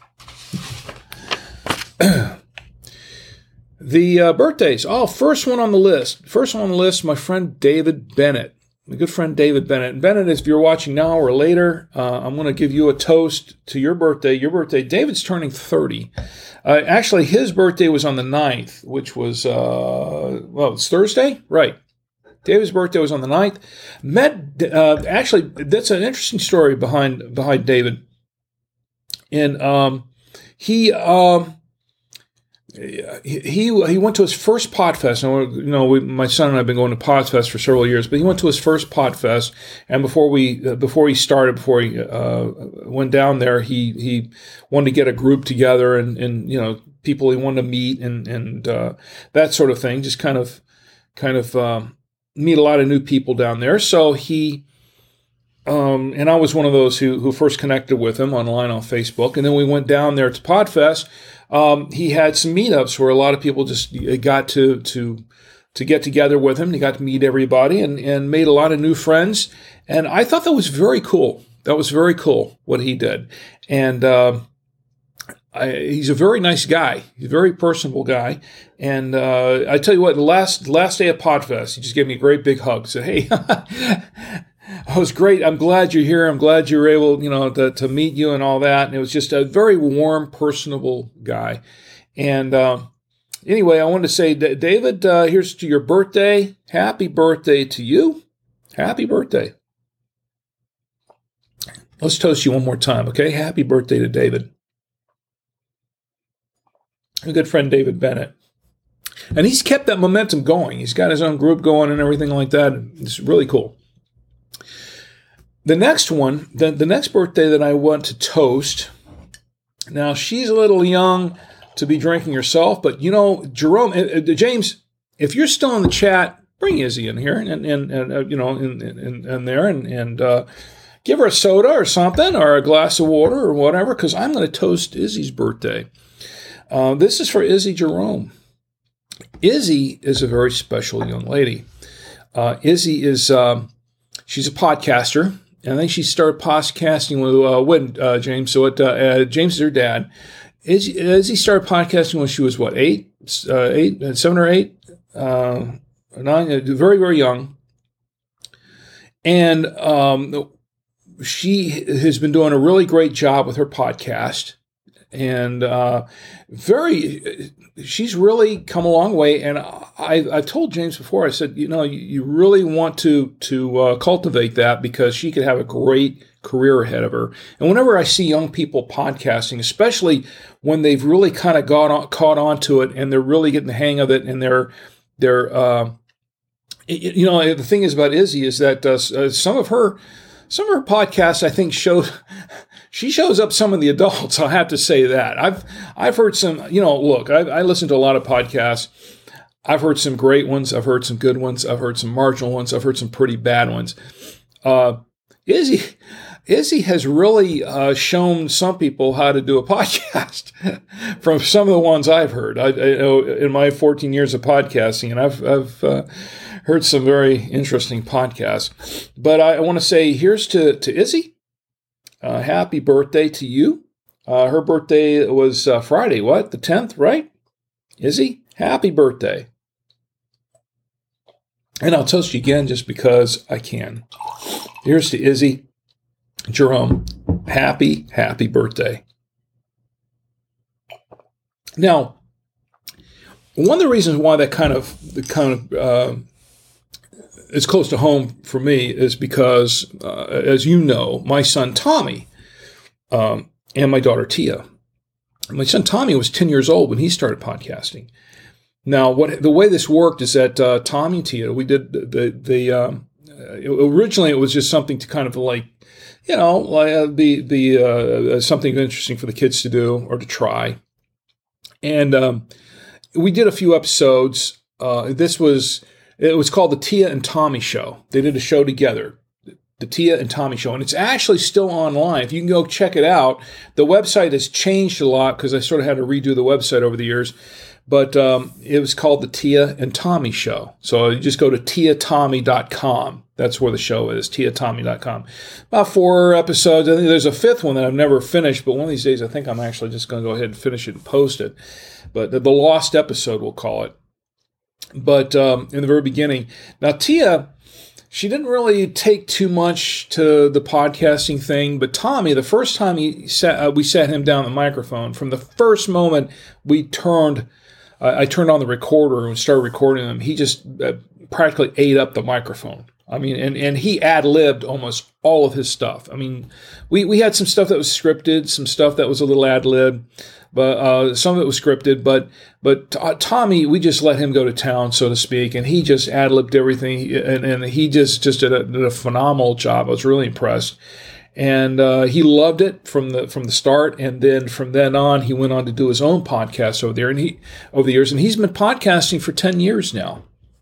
The uh, birthdays. Oh, first one on the list. First one on the list, my friend David Bennett. My good friend David Bennett. And Bennett, if you're watching now or later, uh, I'm going to give you a toast to your birthday. Your birthday. David's turning thirty. Uh, actually, his birthday was on the ninth, which was, uh, well, it's Thursday? Right. David's birthday was on the ninth. Met, uh, actually, that's an interesting story behind behind David. And um, he... Um, He he went to his first Podfest. And, you know, we, my son and I have been going to Podfest for several years, but he went to his first Podfest, and before we uh, before he started, before he uh, went down there, he he wanted to get a group together and, and you know people he wanted to meet and and uh, that sort of thing. Just kind of kind of um, meet a lot of new people down there. So he. Um, and I was one of those who who first connected with him online on Facebook, and then we went down there to Podfest. Um, he had some meetups where a lot of people just got to to to get together with him. He got to meet everybody and, and made a lot of new friends. And I thought that was very cool. That was very cool what he did. And uh, I, he's a very nice guy. He's a very personable guy. And uh, I tell you what, the last last day of Podfest, he just gave me a great big hug. Said, "Hey, it was great. I'm glad you're here. I'm glad you were able, you know, to, to meet you and all that." And it was just a very warm, personable guy. And uh, anyway, I wanted to say, David, uh, here's to your birthday. Happy birthday to you. Happy birthday. Let's toast you one more time, okay? Happy birthday to David. A good friend, David Bennett. And he's kept that momentum going. He's got his own group going and everything like that. It's really cool. The next one, the, the next birthday that I want to toast, now she's a little young to be drinking herself, but you know, Jerome, uh, James, if you're still in the chat, bring Izzy in here and, and, and uh, you know, in, in, in there and, and uh, give her a soda or something or a glass of water or whatever, because I'm going to toast Izzy's birthday. Uh, this is for Izzy Jerome. Izzy is a very special young lady. Uh, Izzy is, um, she's a podcaster. And I think she started podcasting with uh, when uh, James. So it, uh, uh, James is her dad. Izzy, Izzy started podcasting when she was what, eight, uh, eight, uh, seven or eight, uh, nine, uh, very very young. And um, she has been doing a really great job with her podcast. And uh, very, she's really come a long way. And I, I've told James before, I said, you know, you, you really want to to uh, cultivate that because she could have a great career ahead of her. And whenever I see young people podcasting, especially when they've really kind of got on, caught on to it and they're really getting the hang of it, and they're they're uh, you know, the thing is about Izzy is that uh, some of her some of her podcasts, I think, show. She shows up some of the adults. I'll have to say that. I've I've heard some, you know, look, I, I listen to a lot of podcasts. I've heard some great ones. I've heard some good ones. I've heard some marginal ones. I've heard some pretty bad ones. Uh, Izzy, Izzy has really uh, shown some people how to do a podcast from some of the ones I've heard. I, I know in my fourteen years of podcasting, and I've, I've uh, heard some very interesting podcasts. But I, I want to say here's to, to Izzy. Uh, happy birthday to you. Uh, her birthday was uh, Friday, what? The tenth, right? Izzy, happy birthday. And I'll toast you again just because I can. Here's to Izzy Jerome. Happy, happy birthday. Now, one of the reasons why that kind of, the kind of, uh, it's close to home for me is because, uh, as you know, my son Tommy um, and my daughter Tia. My son Tommy was ten years old when he started podcasting. Now, what the way this worked is that uh, Tommy and Tia, we did the the, the um, originally it was just something to kind of like, you know, like be be uh, something interesting for the kids to do or to try, and um, we did a few episodes. Uh, this was. It was called the Tia and Tommy Show. They did a show together, the Tia and Tommy Show, and it's actually still online. If you can go check it out, the website has changed a lot because I sort of had to redo the website over the years, but um, it was called the Tia and Tommy Show. So you just go to tia tommy dot com. That's where the show is, tia tommy dot com. About four episodes. I think there's a fifth one that I've never finished, but one of these days I think I'm actually just going to go ahead and finish it and post it. But the, the lost episode, we'll call it. But um, in the very beginning, now Tia, she didn't really take too much to the podcasting thing. But Tommy, the first time he sat, uh, we sat him down the microphone, from the first moment we turned, uh, I turned on the recorder and started recording him, he just uh, practically ate up the microphone. I mean, and, and he ad-libbed almost all of his stuff. I mean, we, we had some stuff that was scripted, some stuff that was a little ad-lib. But uh, some of it was scripted, but but uh, Tommy, we just let him go to town, so to speak, and he just ad-libbed everything, and, and he just, just did, a, did a phenomenal job. I was really impressed, and uh, he loved it from the from the start, and then from then on, he went on to do his own podcast over there, and he over the years, and he's been podcasting for ten years now.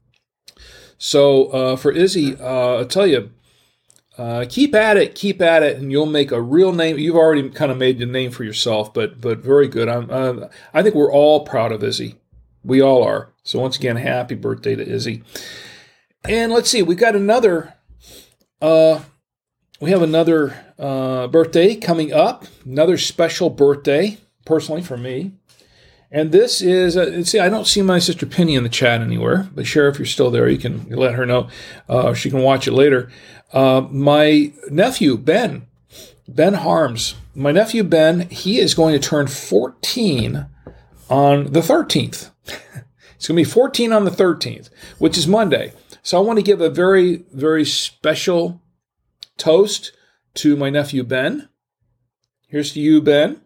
So uh, for Izzy, uh, I'll tell you. Uh, keep at it, keep at it, and you'll make a real name. You've already kind of made a name for yourself, but but very good. I'm, uh, I think we're all proud of Izzy. We all are. So once again, happy birthday to Izzy. And let's see, we got another. Uh, we have another uh, birthday coming up. Another special birthday personally for me. And this is, uh, see, I don't see my sister Penny in the chat anywhere, but Sheriff, if you're still there, you can let her know. Uh, she can watch it later. Uh, my nephew, Ben, Ben Harms, my nephew Ben, he is going to turn fourteen on the thirteenth. It's going to be fourteen on the thirteenth, which is Monday. So I want to give a very, very special toast to my nephew Ben. Here's to you, Ben.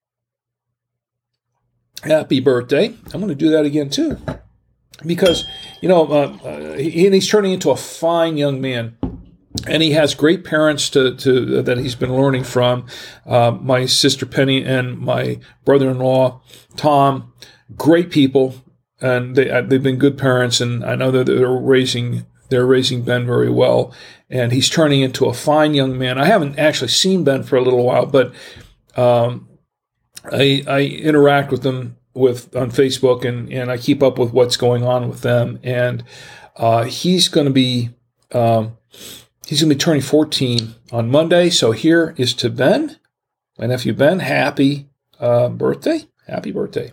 Happy birthday. I'm going to do that again, too. Because, you know, uh, uh, he, and he's turning into a fine young man. And he has great parents to, to uh, that he's been learning from. Uh, my sister Penny and my brother-in-law, Tom, great people. And they, uh, they've been good parents. And I know that they're raising, they're raising Ben very well. And he's turning into a fine young man. I haven't actually seen Ben for a little while, but um, I, I interact with them with on Facebook, and, and I keep up with what's going on with them. And uh, he's going to be um, he's going to be turning fourteen on Monday. So here is to Ben, my nephew Ben. Happy uh, birthday! Happy birthday!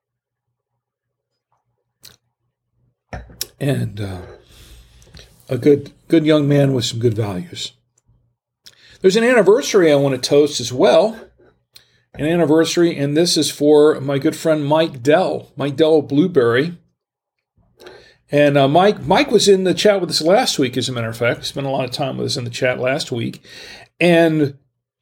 And uh, a good good young man with some good values. There's an anniversary I want to toast as well. An anniversary, and this is for my good friend Mike Dell, Mike Dell of Blueberry. And uh, Mike Mike was in the chat with us last week, as a matter of fact. He spent a lot of time with us in the chat last week. And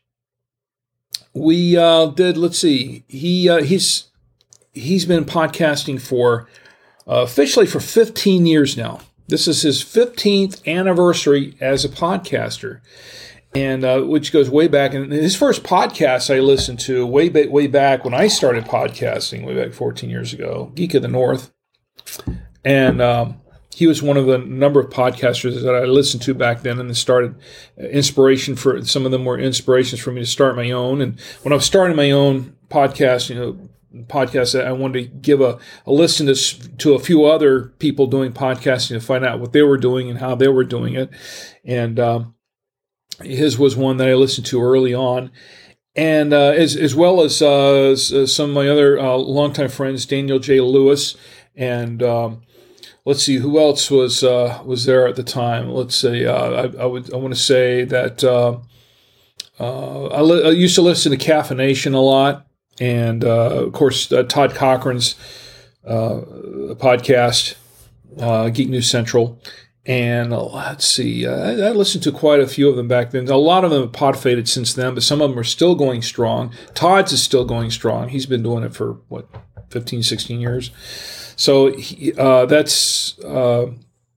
we uh, did, let's see, he uh, he's he's been podcasting for, uh, officially for fifteen years now. This is his fifteenth anniversary as a podcaster. And uh, which goes way back. And his first podcast I listened to way back, way back when I started podcasting, way back fourteen years ago, Geek of the North. And um, he was one of the number of podcasters that I listened to back then, and then started inspiration for, some of them were inspirations for me to start my own. And when I was starting my own podcast, you know, podcast, I wanted to give a, a listen to, to a few other people doing podcasting to find out what they were doing and how they were doing it. And um, his was one that I listened to early on, and uh, as as well as uh, some of my other uh, longtime friends, Daniel J. Lewis, and um, let's see who else was uh, was there at the time. Let's say uh, I, I would I want to say that uh, uh, I, li- I used to listen to Caffeination a lot, and uh, of course uh, Todd Cochran's uh, podcast, uh, Geek News Central. And uh, let's see, uh, I, I listened to quite a few of them back then. A lot of them have pod faded since then, but some of them are still going strong. Todd's is still going strong. He's been doing it for, what, fifteen, sixteen years. So he, uh, that's uh,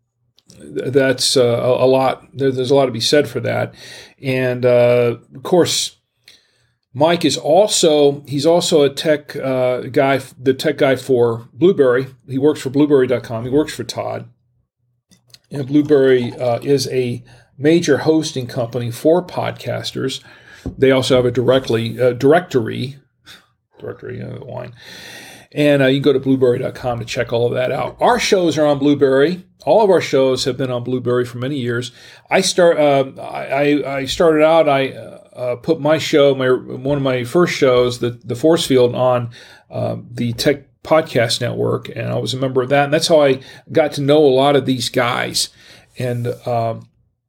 that's uh, a, a lot. There, there's a lot to be said for that. And, uh, of course, Mike is also, he's also a tech uh, guy, the tech guy for Blueberry. He works for Blueberry dot com. He works for Todd. And Blueberry uh, is a major hosting company for podcasters. They also have a directly uh, directory, directory uh, wine, and uh, you can go to Blueberry dot com to check all of that out. Our shows are on Blueberry. All of our shows have been on Blueberry for many years. I start. Uh, I, I started out. I uh, put my show, my one of my first shows, the the Force Field, on uh, the Tech Podcast Network, and I was a member of that, and that's how I got to know a lot of these guys. And um,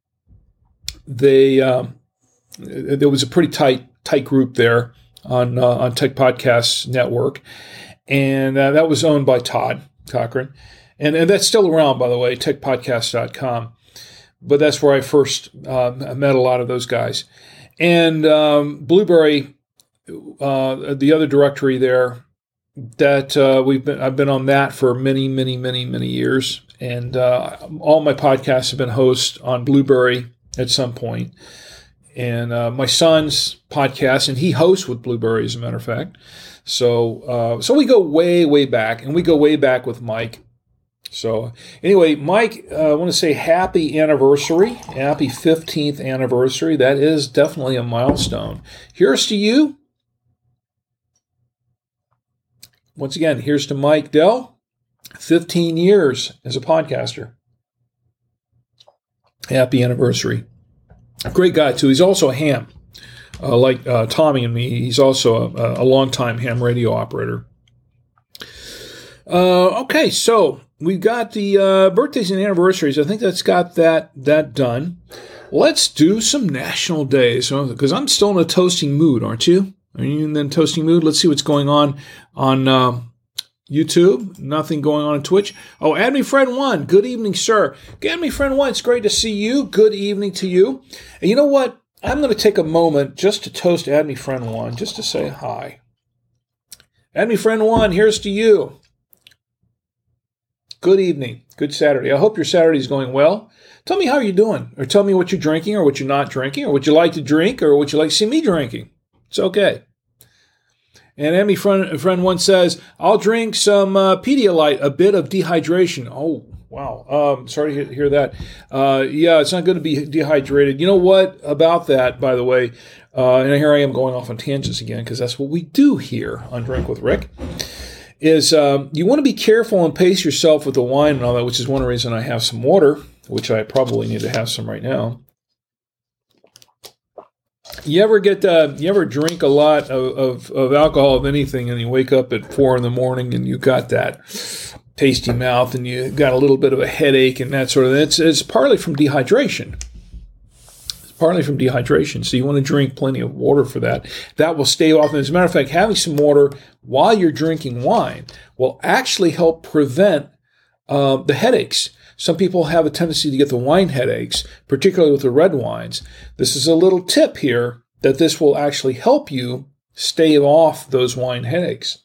they um, there was a pretty tight tight group there on uh, on Tech Podcast Network, and uh, that was owned by Todd Cochran, and and that's still around, by the way, tech podcast dot com. But that's where I first uh, met a lot of those guys, and um, Blueberry, uh, the other directory there. That uh, we've been, I've been on that for many, many, many, many years, and uh, all my podcasts have been hosted on Blueberry at some point. And uh, my son's podcast, and he hosts with Blueberry, as a matter of fact. So, uh, so we go way, way back, and we go way back with Mike. So, anyway, Mike, uh, I want to say happy anniversary, happy fifteenth anniversary. That is definitely a milestone. Here's to you. Once again, here's to Mike Dell, fifteen years as a podcaster. Happy anniversary. Great guy, too. He's also a ham. uh, like uh, Tommy and me. He's also a, a long-time ham radio operator. Uh, okay, so we've got the uh, birthdays and anniversaries. I think that's got that that done. Let's do some national days, because I'm still in a toasting mood, aren't you? Are you in the toasting mood? Let's see what's going on on uh, YouTube. Nothing going on on Twitch. Oh, Add Me Friend One. Good evening, sir. Add Me Friend One. It's great to see you. Good evening to you. And you know what? I'm going to take a moment just to toast Add Me Friend One, just to say hi. Add Me Friend One, here's to you. Good evening. Good Saturday. I hope your Saturday is going well. Tell me how you're doing, or tell me what you're drinking, or what you're not drinking, or what you like to drink, or what you like to see me drinking. It's okay. And Emmy friend, friend one says, I'll drink some uh, Pedialyte, a bit of dehydration. Oh, wow. Um, sorry to hear that. Uh, yeah, it's not good to be dehydrated. You know what about that, by the way? Uh, and here I am going off on tangents again, because that's what we do here on Drink with Rick. Is um, you want to be careful and pace yourself with the wine and all that, which is one reason I have some water, which I probably need to have some right now. You ever get uh, you ever drink a lot of, of, of alcohol of anything, and you wake up at four in the morning and you got that tasty mouth and you got a little bit of a headache and that sort of thing? It's, it's partly from dehydration. It's partly from dehydration. So you want to drink plenty of water for that. That will stave off. And as a matter of fact, having some water while you're drinking wine will actually help prevent uh, the headaches. Some people have a tendency to get the wine headaches, particularly with the red wines. This is a little tip here that this will actually help you stave off those wine headaches.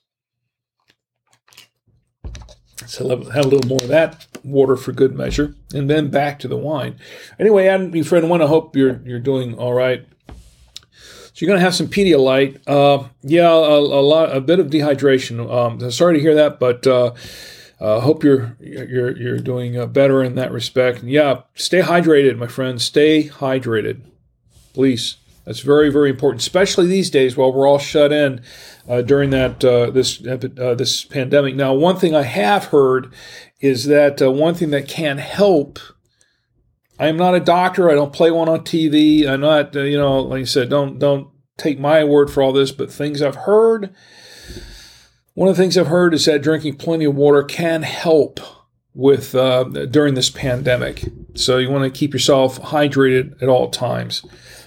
So have a little more of that water for good measure, and then back to the wine. Anyway, Adam, your friend one, I hope you're you're doing all right. So you're going to have some Pedialyte. Uh, yeah, a, a lot, a bit of dehydration. Um, sorry to hear that, but. Uh, Uh, hope you're you're you're doing uh, better in that respect. And yeah, stay hydrated, my friends. Stay hydrated, please. That's very very important, especially these days while we're all shut in uh, during that uh, this uh, this pandemic. Now, one thing I have heard is that uh, one thing that can help. I am not a doctor. I don't play one on T V. I'm not uh, you know like I said. Don't don't take my word for all this, but things I've heard. One of the things I've heard is that drinking plenty of water can help with uh, during this pandemic. So you want to keep yourself hydrated at all times.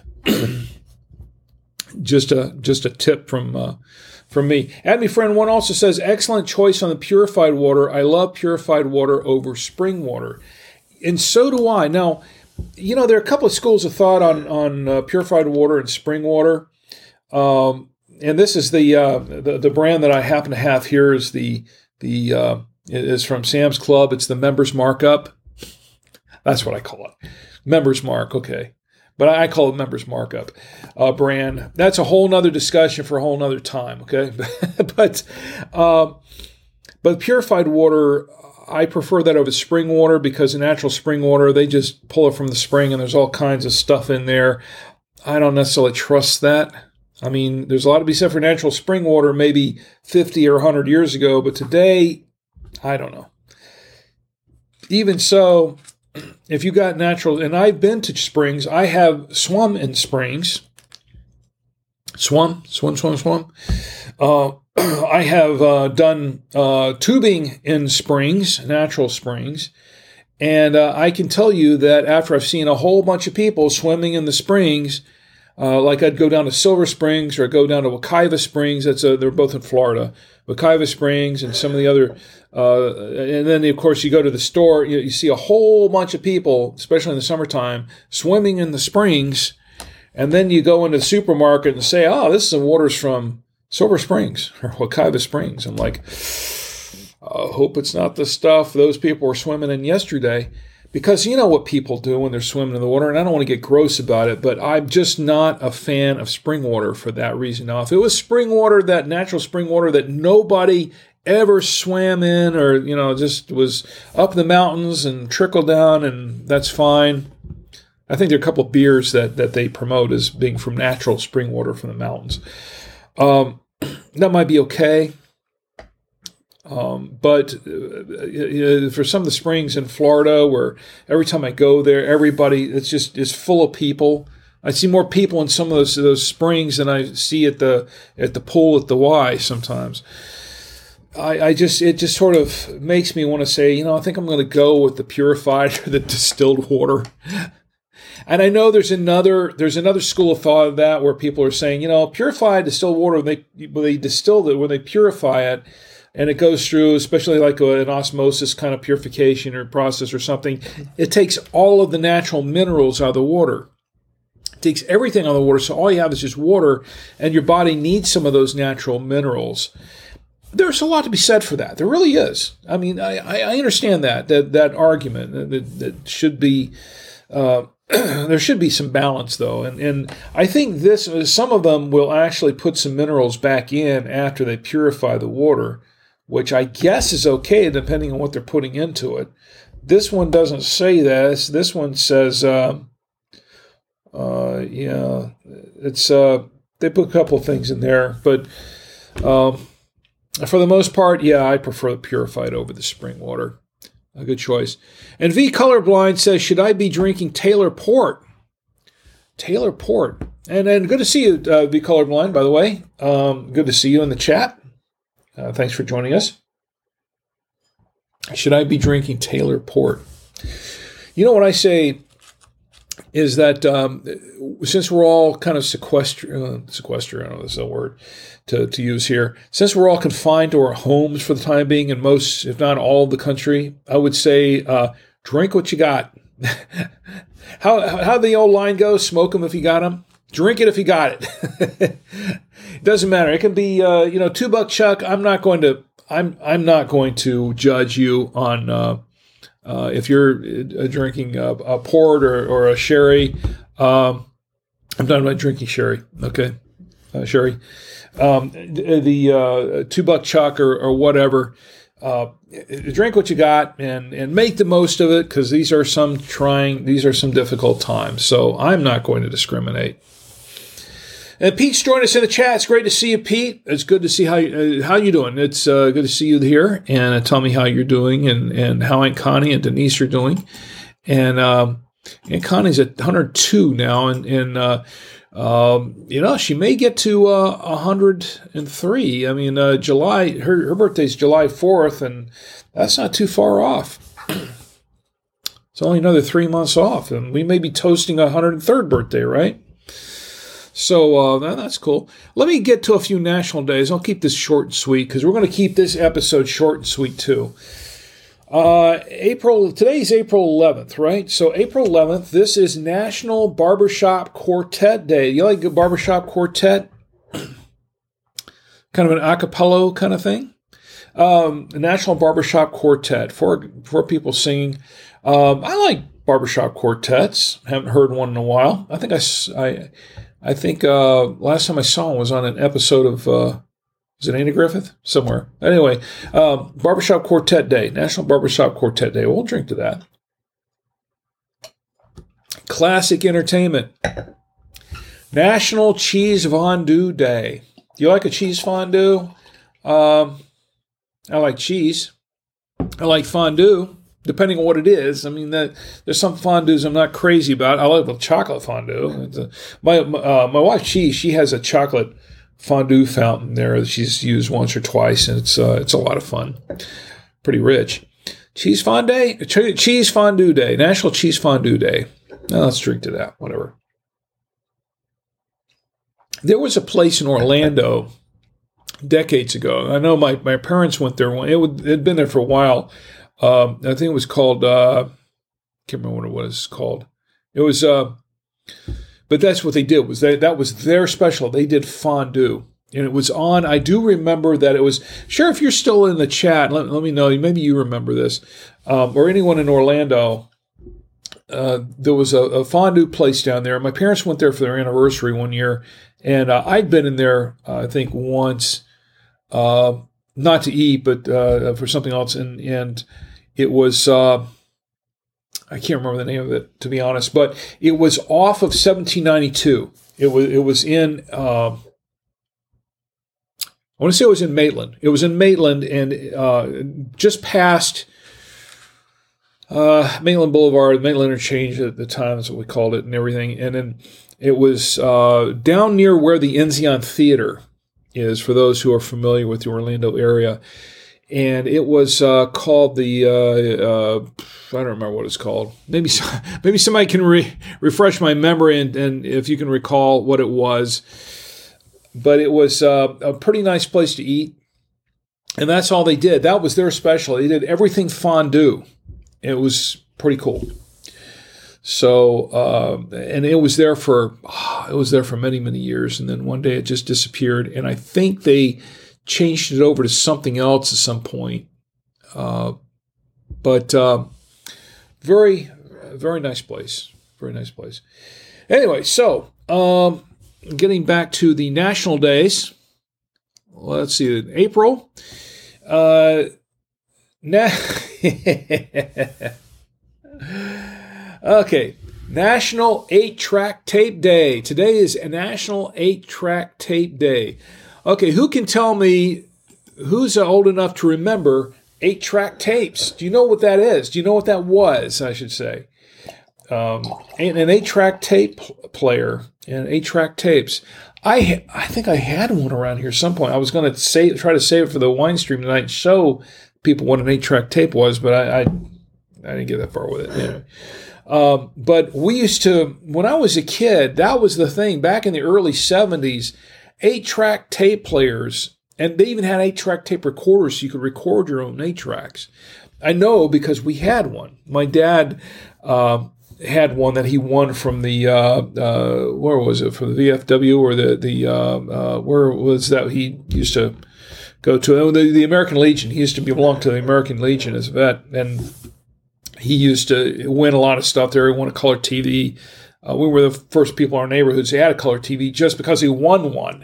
just a just a tip from uh, from me. Add Me Friend One also says, excellent choice on the purified water. I love purified water over spring water, and so do I. Now, you know there are a couple of schools of thought on on uh, purified water and spring water. Um, And this is the, uh, the the brand that I happen to have here is the the uh, is from Sam's Club. It's the Members Markup. That's what I call it, Members Mark. Okay, but I call it Members Markup uh, brand. That's a whole nother discussion for a whole nother time. Okay, but uh, but purified water, I prefer that over spring water because the natural spring water they just pull it from the spring and there's all kinds of stuff in there. I don't necessarily trust that. I mean, there's a lot to be said for natural spring water maybe fifty or one hundred years ago, but today, I don't know. Even so, if you got natural, and I've been to springs, I have swum in springs. Swum, swim, swim, swim. Uh, I have uh, done uh, tubing in springs, natural springs, and uh, I can tell you that after I've seen a whole bunch of people swimming in the springs, Uh, like I'd go down to Silver Springs or I'd go down to Wekiva Springs. That's a, they're both in Florida. Wekiva Springs and some of the other, uh, and then of course you go to the store. You, you see a whole bunch of people, especially in the summertime, swimming in the springs, and then you go into the supermarket and say, "Oh, this is the water's from Silver Springs or Wekiva Springs." I'm like, I hope it's not the stuff those people were swimming in yesterday. Because you know what people do when they're swimming in the water, and I don't want to get gross about it, but I'm just not a fan of spring water for that reason. Now, if it was spring water, that natural spring water that nobody ever swam in or, you know, just was up the mountains and trickled down, and that's fine. I think there are a couple of beers that, that they promote as being from natural spring water from the mountains. Um, that might be okay. Um, but uh, for some of the springs in Florida, where every time I go there, everybody, it's just, it's full of people I see more people in some of those those springs than I see at the at the pool at the Y sometimes. I, I just it just sort of makes me want to say, you know, I think I'm going to go with the purified or the distilled water. And I know there's another there's another school of thought of that where people are saying, you know, purified distilled water, when they when they distill it, when they purify it, and it goes through, especially like an osmosis kind of purification or process or something, it takes all of the natural minerals out of the water. It takes everything out of the water, so all you have is just water, and your body needs some of those natural minerals. There's a lot to be said for that. There really is. I mean, I, I understand that that that argument that, that should be. Uh, there should be some balance, though, and and I think this some of them will actually put some minerals back in after they purify the water, which I guess is okay depending on what they're putting into it. This one doesn't say that. This one says, uh, uh, yeah, it's uh, they put a couple of things in there, but. Um, For the most part, yeah, I prefer the purified over the spring water. A good choice. And V Colorblind says, should I be drinking Taylor Port? Taylor Port. And and good to see you, uh, V Colorblind, by the way. Um, good to see you in the chat. Uh, thanks for joining us. Should I be drinking Taylor Port? You know what I say is that um, since we're all kind of sequester, uh, sequester, I don't know if that's a word to, to use here, since we're all confined to our homes for the time being in most, if not all of the country, I would say uh, drink what you got. how how the old line goes, smoke them if you got them, drink it if you got it. It doesn't matter. It can be, uh, you know, two buck chuck. I'm not going to, I'm I'm not going to judge you on uh, uh, if you're uh, drinking a, a port or, or a sherry. Um, I'm talking about drinking sherry. Okay, uh, sherry. Um, the the uh, two buck chuck or, or whatever. Uh, drink what you got and, and make the most of it, because these are some trying, these are some difficult times. So I'm not going to discriminate. And Pete's joined us in the chat. It's great to see you, Pete. It's good to see how you, uh, how you doing. It's uh, good to see you here, and uh, tell me how you're doing, and, and how Aunt Connie and Denise are doing. And um, Aunt Connie's at one hundred two now, and, and uh, um, you know, she may get to uh, one hundred three. I mean, uh, July, her, her birthday's July fourth, and that's not too far off. It's only another three months off, and we may be toasting a one hundred third birthday, right? So uh, that's cool. Let me get to a few national days. I'll keep this short and sweet, because we're going to keep this episode short and sweet too. Uh, April, today's April eleventh, right? So April eleventh, this is National Barbershop Quartet Day. You like a barbershop quartet? Kind of an a cappella kind of thing? Um, National Barbershop Quartet, for, for people singing. Um, I like barbershop quartets. Haven't heard one in a while. I think I, I, I think uh, last time I saw one was on an episode of, uh, is it Andy Griffith? Somewhere. Anyway, um, Barbershop Quartet Day, National Barbershop Quartet Day. We'll drink to that. Classic Entertainment, National Cheese Fondue Day. Do you like a cheese fondue? Um, I like cheese. I like fondue, depending on what it is. I mean, that, there's some fondues I'm not crazy about. I like the chocolate fondue. It's a, my uh, my wife, she she has a chocolate fondue fountain there that she's used once or twice, and it's uh, it's a lot of fun. Pretty rich. Cheese fondue, cheese fondue day, National Cheese Fondue Day. Now let's drink to that. Whatever. There was a place in Orlando decades ago. I know my, my parents went there. It would it had been there for a while. Um, I think it was called. Uh, I can't remember what it was called. It was. Uh, But that's what they did. Was they, that was their special. They did fondue. And it was on, I do remember that it was, sure, if you're still in the chat, let, let me know. Maybe you remember this. Um, or anyone in Orlando, uh, there was a, a fondue place down there. My parents went there for their anniversary one year. And uh, I'd been in there, uh, I think, once, uh, not to eat, but uh, for something else. And, and it was... Uh, I can't remember the name of it, to be honest, but it was off of seventeen ninety-two. It was it was in, uh, I want to say it was in Maitland. It was in Maitland, and uh, just past uh, Maitland Boulevard, Maitland Interchange at the time is what we called it, and everything. And then It was uh, down near where the Enzion Theater is, for those who are familiar with the Orlando area. And it was uh, called the, uh, uh, I don't remember what it's called. Maybe maybe somebody can re- refresh my memory and, and if you can recall what it was. But it was uh, a pretty nice place to eat. And that's all they did. That was their special. They did everything fondue. It was pretty cool. So, uh, and it was there for, oh, it was there for many, many years. And then one day it just disappeared. And I think they changed it over to something else at some point. Uh, but uh, very, very nice place. Very nice place. Anyway, so um, getting back to the national days. Let's see, in April. Uh, na- okay, National eight-Track Tape Day. Today is a National eight-Track Tape Day. Okay, who can tell me, who's old enough to remember eight-track tapes? Do you know what that is? Do you know what that was, I should say? Um, an eight-track tape player and eight-track tapes. I I think I had one around here at some point. I was going to say try to save it for the wine stream tonight and show people what an eight-track tape was, but I I, I didn't get that far with it. Anyway. Um, but we used to, when I was a kid, that was the thing. Back in the early seventies, eight-track tape players, and they even had eight-track tape recorders so you could record your own eight-tracks. I know because we had one. My dad uh, had one that he won from the, uh, uh, where was it, from the V F W or the, the uh, uh, where was that he used to go to? Oh, the, the American Legion. He used to belong to the American Legion as a vet, and he used to win a lot of stuff there. He won a color T V. Uh, we were the first people in our neighborhoods who had a color T V just because he won one.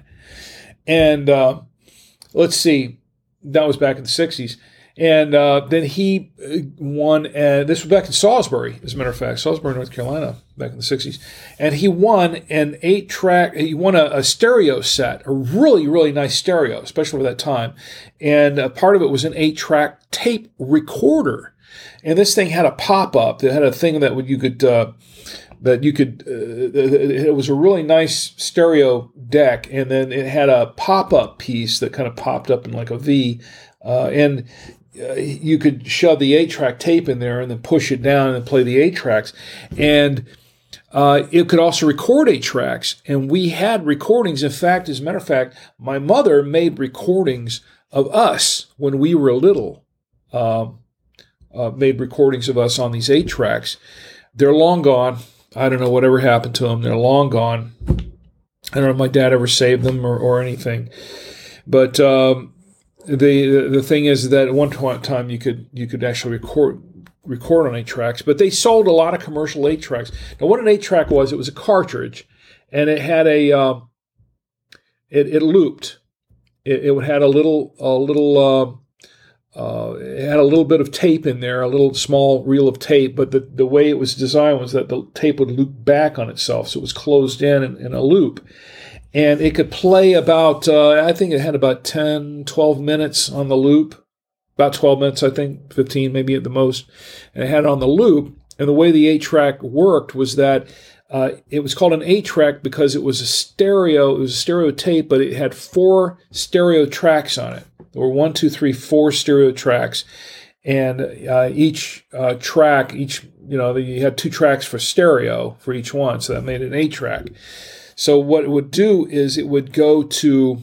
And uh, let's see, that was back in the sixties. And uh, then he won, uh, this was back in Salisbury, as a matter of fact, Salisbury, North Carolina, back in the sixties. And he won an eight-track, he won a, a stereo set, a really, really nice stereo, especially for that time. And uh, part of it was an eight-track tape recorder. And this thing had a pop-up that had a thing that would, you could, uh, that you could, uh, it was a really nice stereo deck, and then it had a pop-up piece that kind of popped up in like a V, uh, and uh, you could shove the eight-track tape in there and then push it down and then play the eight-tracks. And uh, it could also record eight-tracks, and we had recordings. In fact, as a matter of fact, my mother made recordings of us when we were little, uh, uh, made recordings of us on these eight-tracks. They're long gone. I don't know whatever happened to them. They're long gone. I don't know if my dad ever saved them or, or anything. But um, the the thing is that at one time you could you could actually record record on eight tracks. But they sold a lot of commercial eight tracks. Now, what an eight track was, it was a cartridge, and it had a uh, it it looped. It, it had a little a little. Uh, Uh, it had a little bit of tape in there, a little small reel of tape, but the, the way it was designed was that the tape would loop back on itself, so it was closed in in, in a loop. And it could play about, uh, I think it had about ten, twelve minutes on the loop, about twelve minutes, I think, fifteen maybe at the most. And it had it on the loop, and the way the eight-track worked was that uh, it was called an eight-track because it was a stereo, it was a stereo tape, but it had four stereo tracks on it. There were one, two, three, four stereo tracks, and uh, each uh, track, each you know, you had two tracks for stereo for each one, so that made it an eight track. So what it would do is it would go to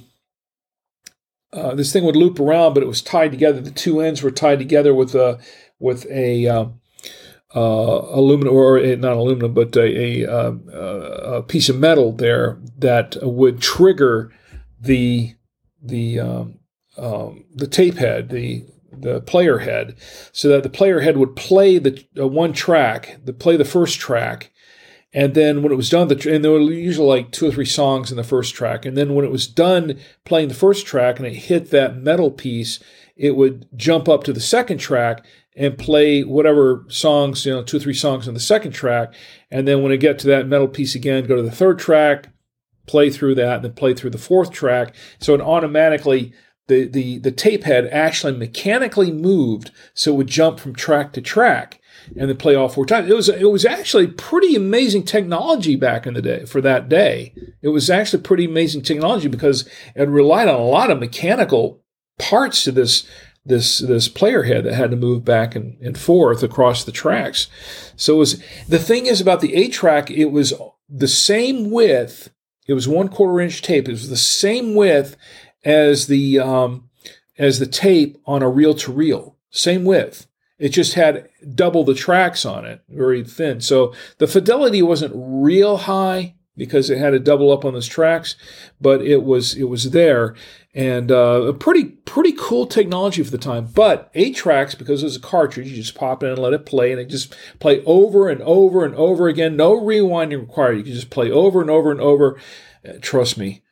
uh, this thing would loop around, but it was tied together. The two ends were tied together with a with a uh, uh, aluminum or a, not aluminum, but a, a, a piece of metal there that would trigger the the um, Um, the tape head, the the player head, so that the player head would play the uh, one track, the play the first track, and then when it was done, the and there were usually like two or three songs in the first track, and then when it was done playing the first track and it hit that metal piece, it would jump up to the second track and play whatever songs, you know, two or three songs on the second track, and then when it get to that metal piece again, go to the third track, play through that, and then play through the fourth track, so it automatically the, the, the tape head actually mechanically moved so it would jump from track to track and then play all four times. It was it was actually pretty amazing technology back in the day for that day. It was actually pretty amazing technology because it relied on a lot of mechanical parts to this this this player head that had to move back and, and forth across the tracks. So it was the thing is about the eight track, it was the same width. It was one quarter inch tape. It was the same width as the um, as the tape on a reel to reel. Same width. It just had double the tracks on it, very thin. So the fidelity wasn't real high because it had to double up on those tracks, but it was it was there, and uh, a pretty pretty cool technology for the time. But eight tracks, because it was a cartridge, you just pop it in and let it play, and it just play over and over and over again. No rewinding required. You can just play over and over and over. Uh, trust me.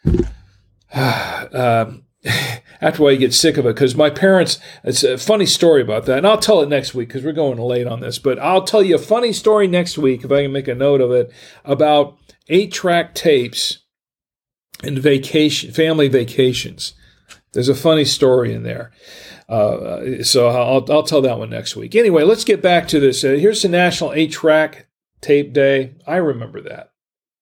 um, After a while, you get sick of it because my parents, it's a funny story about that. And I'll tell it next week because we're going late on this. But I'll tell you a funny story next week, if I can make a note of it, about eight-track tapes and vacation, family vacations. There's a funny story in there. Uh, so I'll, I'll tell that one next week. Anyway, let's get back to this. Uh, here's the National eight-Track Tape Day. I remember that.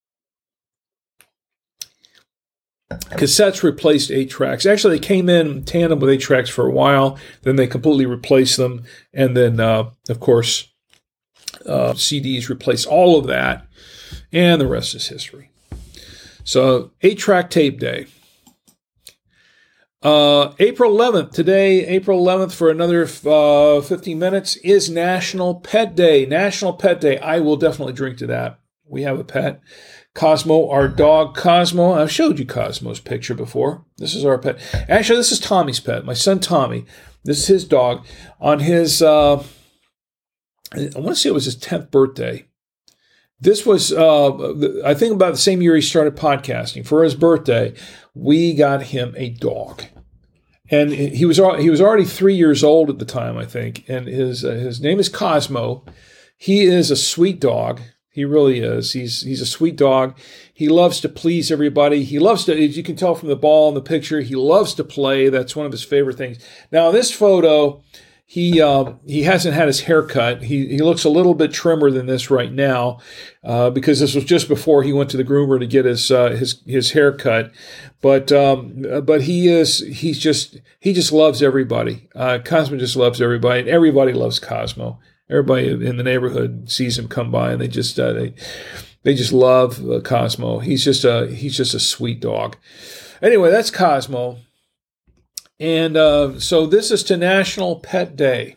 Cassettes replaced eight tracks. Actually, they came in tandem with eight tracks for a while. Then they completely replaced them. And then, uh, of course, uh, C Ds replaced all of that. And the rest is history. So, eight-track tape day. Uh, April eleventh, today, April eleventh, for another uh, fifteen minutes, is National Pet Day. National Pet Day. I will definitely drink to that. We have a pet. Cosmo, our dog Cosmo. I've showed you Cosmo's picture before. This is our pet. Actually, this is Tommy's pet, my son Tommy. This is his dog. On his, uh, I want to say it was his tenth birthday. This was, uh, I think, about the same year he started podcasting. For his birthday, we got him a dog. And he was he was already three years old at the time, I think. And his uh, his name is Cosmo. He is a sweet dog. He really is. He's he's a sweet dog. He loves to please everybody. He loves to, as you can tell from the ball in the picture, he loves to play. That's one of his favorite things. Now, in this photo, he uh, he hasn't had his hair cut. He he looks a little bit trimmer than this right now uh, because this was just before he went to the groomer to get his uh, his his hair cut. But um, but he is he's just he just loves everybody. Uh, Cosmo just loves everybody, and everybody loves Cosmo. Everybody in the neighborhood sees him come by, and they just uh, they they just love uh, Cosmo. He's just a he's just a sweet dog. Anyway, that's Cosmo, and uh, so this is to National Pet Day,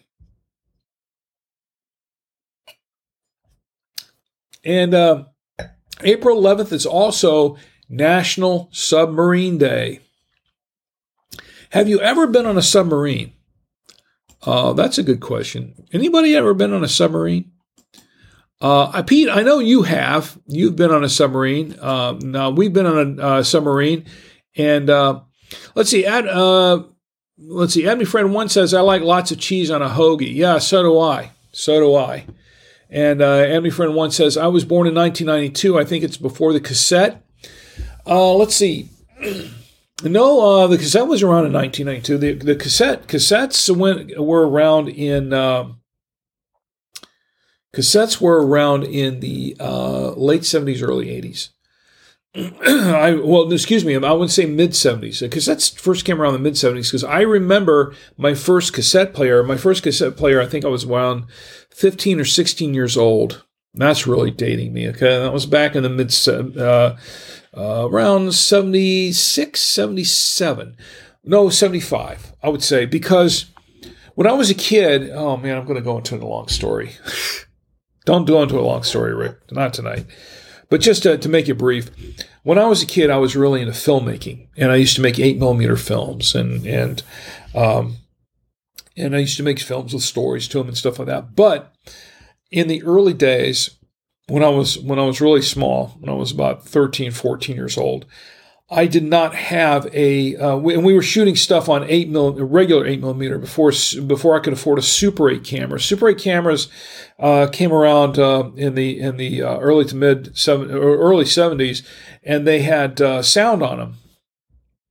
and uh, April eleventh is also National Submarine Day. Have you ever been on a submarine? Uh, that's a good question. Anybody ever been on a submarine? Uh, Pete, I know you have. You've been on a submarine. Uh, now, we've been on a uh, submarine. And uh, let's see. Ad, uh, let's see. Add Me Friend one says, I like lots of cheese on a hoagie. Yeah, so do I. So do I. And uh, Add Me Friend one says, I was born in nineteen ninety-two. I think it's before the cassette. Uh, let's see. No, uh, the cassette was around in nineteen ninety-two. The the cassette cassettes went were around in uh, cassettes were around in the uh, late seventies, early eighties. I well, excuse me, I wouldn't say mid seventies. Cassettes first came around in the mid seventies because I remember my first cassette player. My first cassette player, I think I was around fifteen or sixteen years old. That's really dating me. Okay, that was back in the mid. Uh, Uh, around seventy-six, seventy-seven. No, seventy-five, I would say. Because when I was a kid, oh man, I'm going to go into a long story. Don't go into a long story, Rick. Not tonight. But just to, to make it brief, when I was a kid, I was really into filmmaking. And I used to make eight millimeter films. And, and, um, and I used to make films with stories to them and stuff like that. But in the early days, When I was when I was really small, when I was about thirteen, fourteen years old, I did not have a, uh, we, and we were shooting stuff on eight mil, regular eight millimeter before before I could afford a Super eight camera. Super eight cameras uh, came around uh, in the in the uh, early to mid seven or early seventies, and they had uh, sound on them.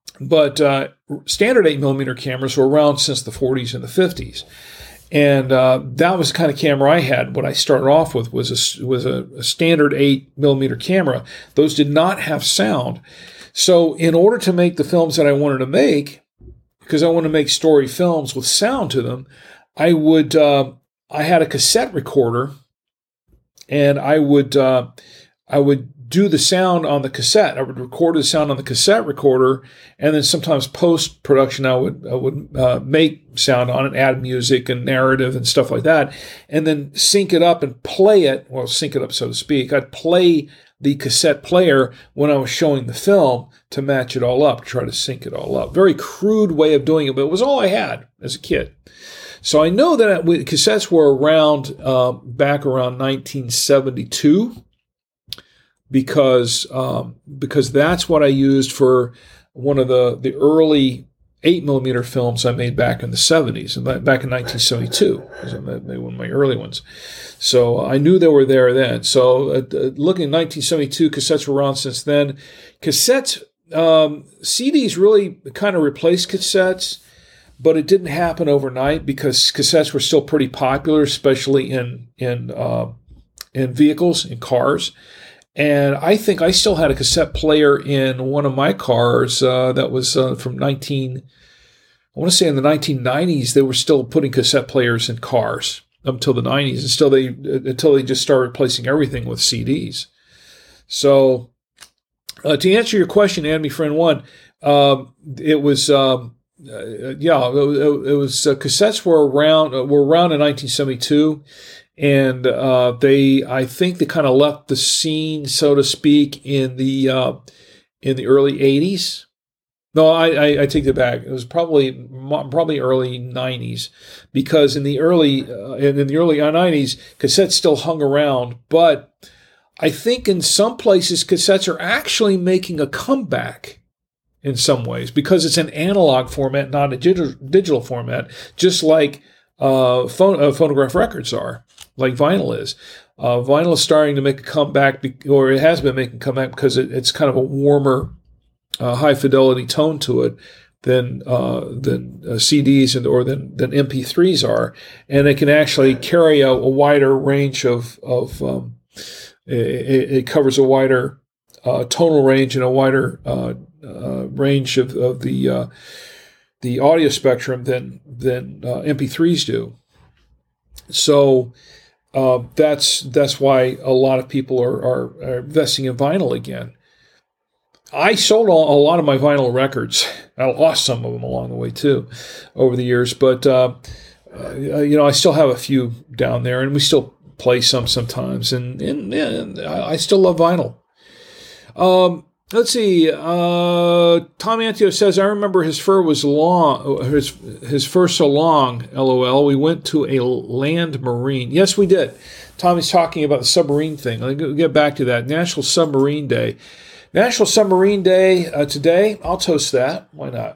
but uh, standard eight millimeter cameras were around since the forties and the fifties. And uh, that was the kind of camera I had. What I started off with was a, was a, a standard eight millimeter camera. Those did not have sound. So in order to make the films that I wanted to make, because I want to make story films with sound to them, I would uh, I had a cassette recorder, and I would uh, I would do the sound on the cassette. I would record the sound on the cassette recorder, and then sometimes post production I would I would uh, make sound on it, add music and narrative and stuff like that, and then sync it up and play it. Well, sync it up so to speak. I'd play the cassette player when I was showing the film to match it all up, try to sync it all up. Very crude way of doing it, but it was all I had as a kid. So I know that cassettes were around uh, back around nineteen seventy-two. Because um, because that's what I used for one of the, the early eight millimeter films I made back in the seventies, and back in nineteen seventy-two. I made one of my early ones. So I knew they were there then. So uh, looking at nineteen seventy-two, cassettes were around since then. Cassettes, um, C Ds really kind of replaced cassettes, but it didn't happen overnight because cassettes were still pretty popular, especially in in uh, in vehicles, in cars. And I think I still had a cassette player in one of my cars uh, that was uh, from nineteen. I want to say in the nineteen nineties they were still putting cassette players in cars up until the nineties, and still they until they just started replacing everything with C Ds. So uh, to answer your question, Enemy Friend One, um, it was um, uh, yeah, it, it was uh, cassettes were around uh, were around in nineteen seventy-two. And uh, they, I think, they kind of left the scene, so to speak, in the uh, in the early eighties. No, I, I, I take it back. It was probably probably early nineties, because in the early uh, in the early nineties, cassettes still hung around. But I think in some places, cassettes are actually making a comeback in some ways because it's an analog format, not a digital digital format, just like uh, phone, uh, phonograph records are. Like vinyl is. Uh, vinyl is starting to make a comeback, be- or it has been making a comeback because it, it's kind of a warmer, uh, high fidelity tone to it than uh, than uh, C Ds and or than than M P threes are, and it can actually carry a, a wider range of of um, it, it covers a wider uh, tonal range and a wider uh, uh, range of of the uh, the audio spectrum than than uh, M P threes do. So. Uh, that's that's why a lot of people are, are, are investing in vinyl again. I sold a, a lot of my vinyl records. I lost some of them along the way too, over the years. But uh, uh, you know, I still have a few down there, and we still play some sometimes. And, and, and I still love vinyl. Um, let's see. Uh, Tom Antio says, I remember his fur was long, his, his fur so long, LOL. We went to a land marine. Yes, we did. Tommy's talking about the submarine thing. I'll get back to that. National Submarine Day. National Submarine Day uh, today. I'll toast that. Why not?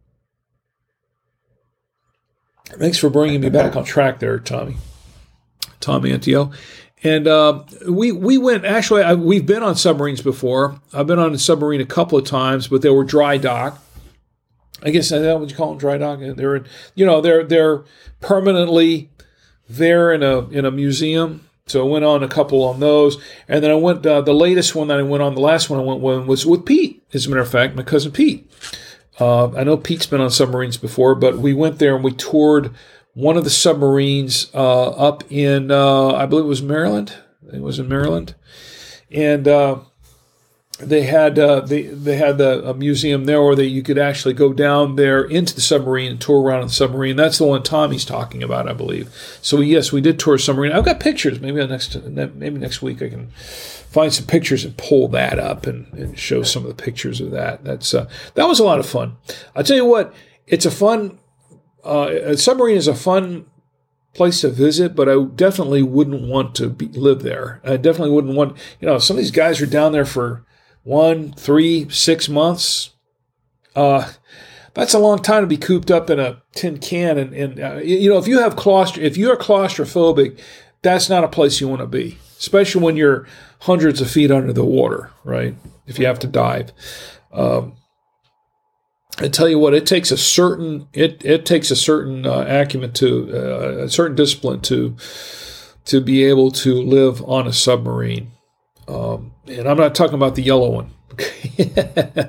Thanks for bringing me back on track there, Tommy. Tom Antio. And uh, we we went, actually, I, we've been on submarines before. I've been on a submarine a couple of times, but they were dry dock. I guess is that what you call them, dry dock? They're, you know, they're they're permanently there in a in a museum. So I went on a couple on those. And then I went, uh, the latest one that I went on, the last one I went on was with Pete, as a matter of fact, my cousin Pete. Uh, I know Pete's been on submarines before, but we went there and we toured one of the submarines uh, up in, uh, I believe it was Maryland. It was in Maryland. And uh, they had uh, they, they had the, a museum there where they, you could actually go down there into the submarine and tour around in the submarine. That's the one Tommy's talking about, I believe. So, yes, we did tour a submarine. I've got pictures. Maybe next maybe next week I can find some pictures and pull that up and, and show some of the pictures of that. That's uh, that was a lot of fun. I'll tell you what, it's a fun... Uh, a submarine is a fun place to visit, but I definitely wouldn't want to be, live there. I definitely wouldn't want, you know, some of these guys are down there for one, three, six months. Uh, that's a long time to be cooped up in a tin can. And, and uh, you know, if you have claustro, if you're claustrophobic, that's not a place you want to be, especially when you're hundreds of feet under the water, right? If you have to dive. Um, I tell you what, it takes a certain it it takes a certain uh, acumen to uh, a certain discipline to to be able to live on a submarine. Um, and I'm not talking about the yellow one. Okay.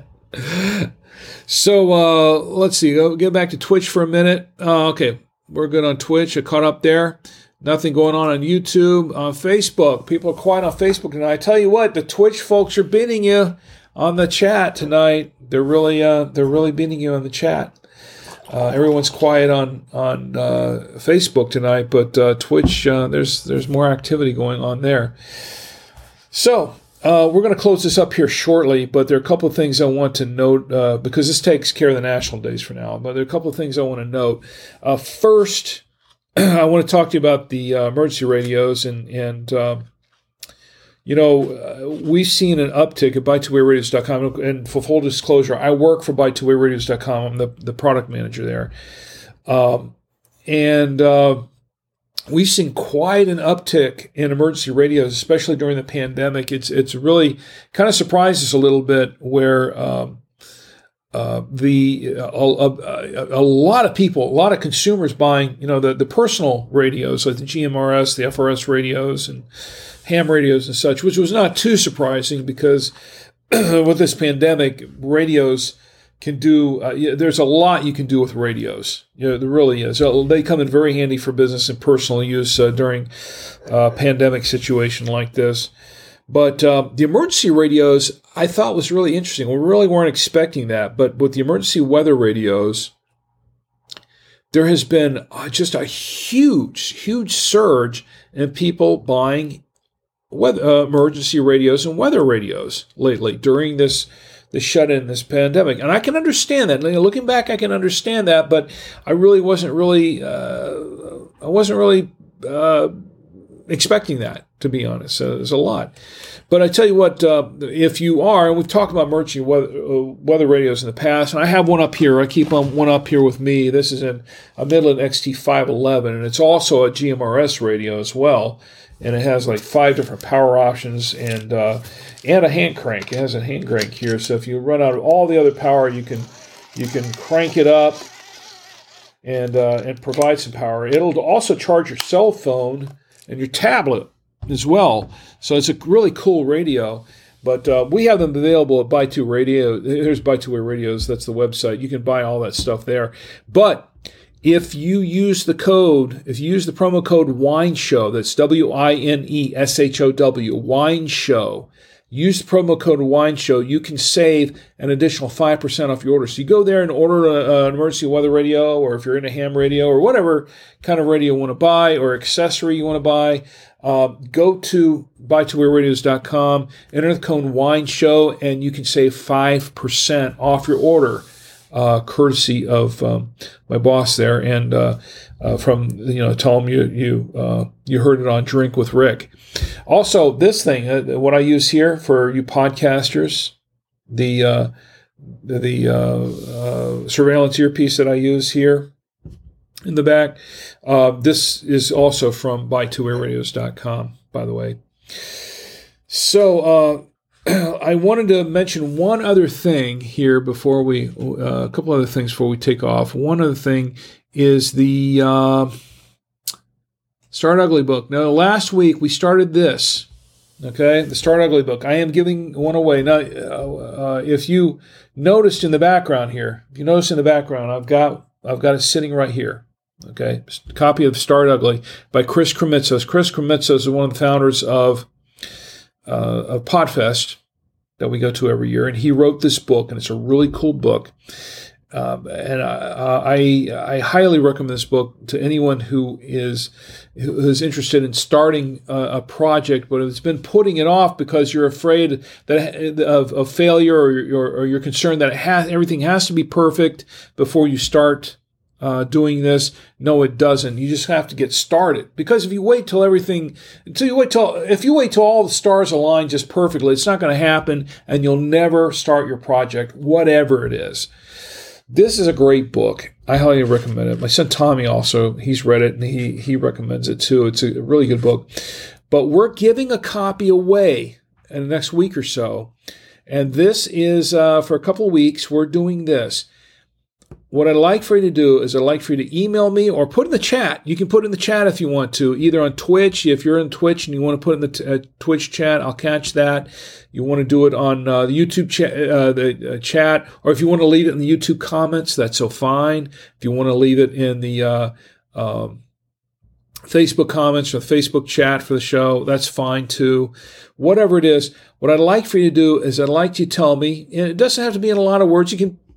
So uh, let's see. I'll get back to Twitch for a minute. Uh, okay, we're good on Twitch. I caught up there. Nothing going on on YouTube. On Facebook, people are quiet on Facebook tonight. I tell you what, the Twitch folks are beating you on the chat tonight. They're really, uh, they're really beating you on the chat. Uh, everyone's quiet on on uh, Facebook tonight, but uh, Twitch, uh, there's there's more activity going on there. So. Uh, we're going to close this up here shortly, but there are a couple of things I want to note uh, because this takes care of the national days for now. But there are a couple of things I want to note. Uh, first, I want to talk to you about the uh, emergency radios, and and uh, you know uh, we've seen an uptick at buy two way radios dot com. And for full disclosure, I work for buy two way radios dot com. I'm the the product manager there, um, and. Uh, We've seen quite an uptick in emergency radios, especially during the pandemic. It's it's really kind of surprised us a little bit where um, uh, the uh, a, a, a lot of people, a lot of consumers buying, you know, the, the personal radios like the G M R S, the F R S radios, and ham radios and such, which was not too surprising because with this pandemic, radios can do, uh, there's a lot you can do with radios. You know, there really is. So they come in very handy for business and personal use uh, during a pandemic situation like this. But uh, the emergency radios, I thought was really interesting. We really weren't expecting that. But with the emergency weather radios, there has been uh, just a huge, huge surge in people buying weather, uh, emergency radios and weather radios lately during this the shut-in, this pandemic. And I can understand that. Looking back, I can understand that, but I really wasn't really, uh, I wasn't really uh, expecting that, to be honest. So there's a lot. But I tell you what, uh, if you are, and we've talked about emergency weather, uh, weather radios in the past, and I have one up here. I keep on one up here with me. This is an, a Midland X T five eleven, and it's also a G M R S radio as well. And it has like five different power options and uh, and a hand crank. It has a hand crank here, so if you run out of all the other power, you can you can crank it up and uh, and provide some power. It'll also charge your cell phone and your tablet as well. So it's a really cool radio. But uh, we have them available at Buy Two Radio. Here's Buy Two Way Radios. That's the website. You can buy all that stuff there. But if you use the code, if you use the promo code WINESHOW, that's W I N E S H O W, WINESHOW, use the promo code WINESHOW, you can save an additional five percent off your order. So you go there and order a, an emergency weather radio, or if you're in a ham radio, or whatever kind of radio you want to buy, or accessory you want to buy, uh, go to buy two way radios dot com, enter the code WINESHOW, and you can save five percent off your order. Uh, courtesy of um, my boss there, and uh, uh, from you know, tell him you you uh, you heard it on Drink with Rick. Also, this thing, uh, what I use here for you podcasters, the uh, the, the uh, uh, surveillance earpiece that I use here in the back. Uh, this is also from buy two way radios dot com, by the way. So. Uh, I wanted to mention one other thing here before we, uh, a couple other things before we take off. One other thing is the uh, Start Ugly book. Now, last week we started this, okay, the Start Ugly book. I am giving one away. Now, uh, uh, if you noticed in the background here, if you notice in the background, I've got I've got it sitting right here, okay, a copy of Start Ugly by Chris Kremitzos. Chris Kremitzos is one of the founders of Uh, of Podfest that we go to every year, and he wrote this book, and it's a really cool book. Um, and I, I I highly recommend this book to anyone who is who is interested in starting a, a project, but has been putting it off because you're afraid that of, of failure, or you're, or you're concerned that it has, everything has to be perfect before you start Uh, doing this. No, it doesn't. You just have to get started. Because if you wait till everything, until you wait till, if you wait till all the stars align just perfectly, it's not going to happen, and you'll never start your project, whatever it is. This is a great book. I highly recommend it. My son Tommy also, he's read it, and he he recommends it too. It's a really good book. But we're giving a copy away in the next week or so, and this is uh, for a couple of weeks. We're doing this. what I'd like for you to do is I'd like for you to email me or put in the chat. You can put in the chat if you want to, either on Twitch. If you're in Twitch and you want to put in the t- uh, Twitch chat, I'll catch that. You want to do it on uh, the YouTube cha- uh, the uh, chat, or if you want to leave it in the YouTube comments, that's so fine. If you want to leave it in the uh, um, Facebook comments or the Facebook chat for the show, that's fine too. Whatever it is, what I'd like for you to do is I'd like you to tell me, and it doesn't have to be in a lot of words. You can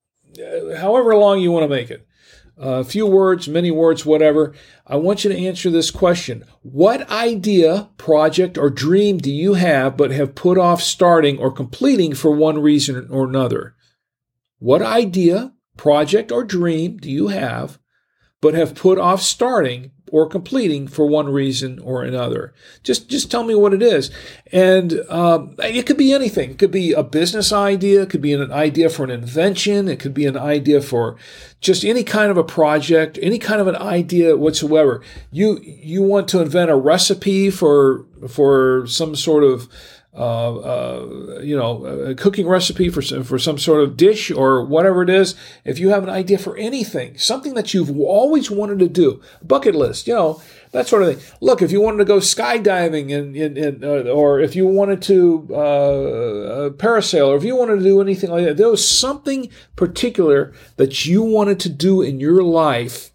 however long you want to make it. A uh, few words, many words, whatever. I want you to answer this question. What idea, project, or dream do you have but have put off starting or completing for one reason or another? What idea, project, or dream do you have but have put off starting or completing for one reason or another? Just just tell me what it is. And um, it could be anything. It could be a business idea. It could be an idea for an invention. It could be an idea for just any kind of a project, any kind of an idea whatsoever. You you want to invent a recipe for for some sort of Uh, uh, you know, a cooking recipe for for some sort of dish or whatever it is. If you have an idea for anything, something that you've always wanted to do, bucket list, you know, that sort of thing. Look, if you wanted to go skydiving, and, and, and uh, or if you wanted to uh, parasail, or if you wanted to do anything like that, there was something particular that you wanted to do in your life.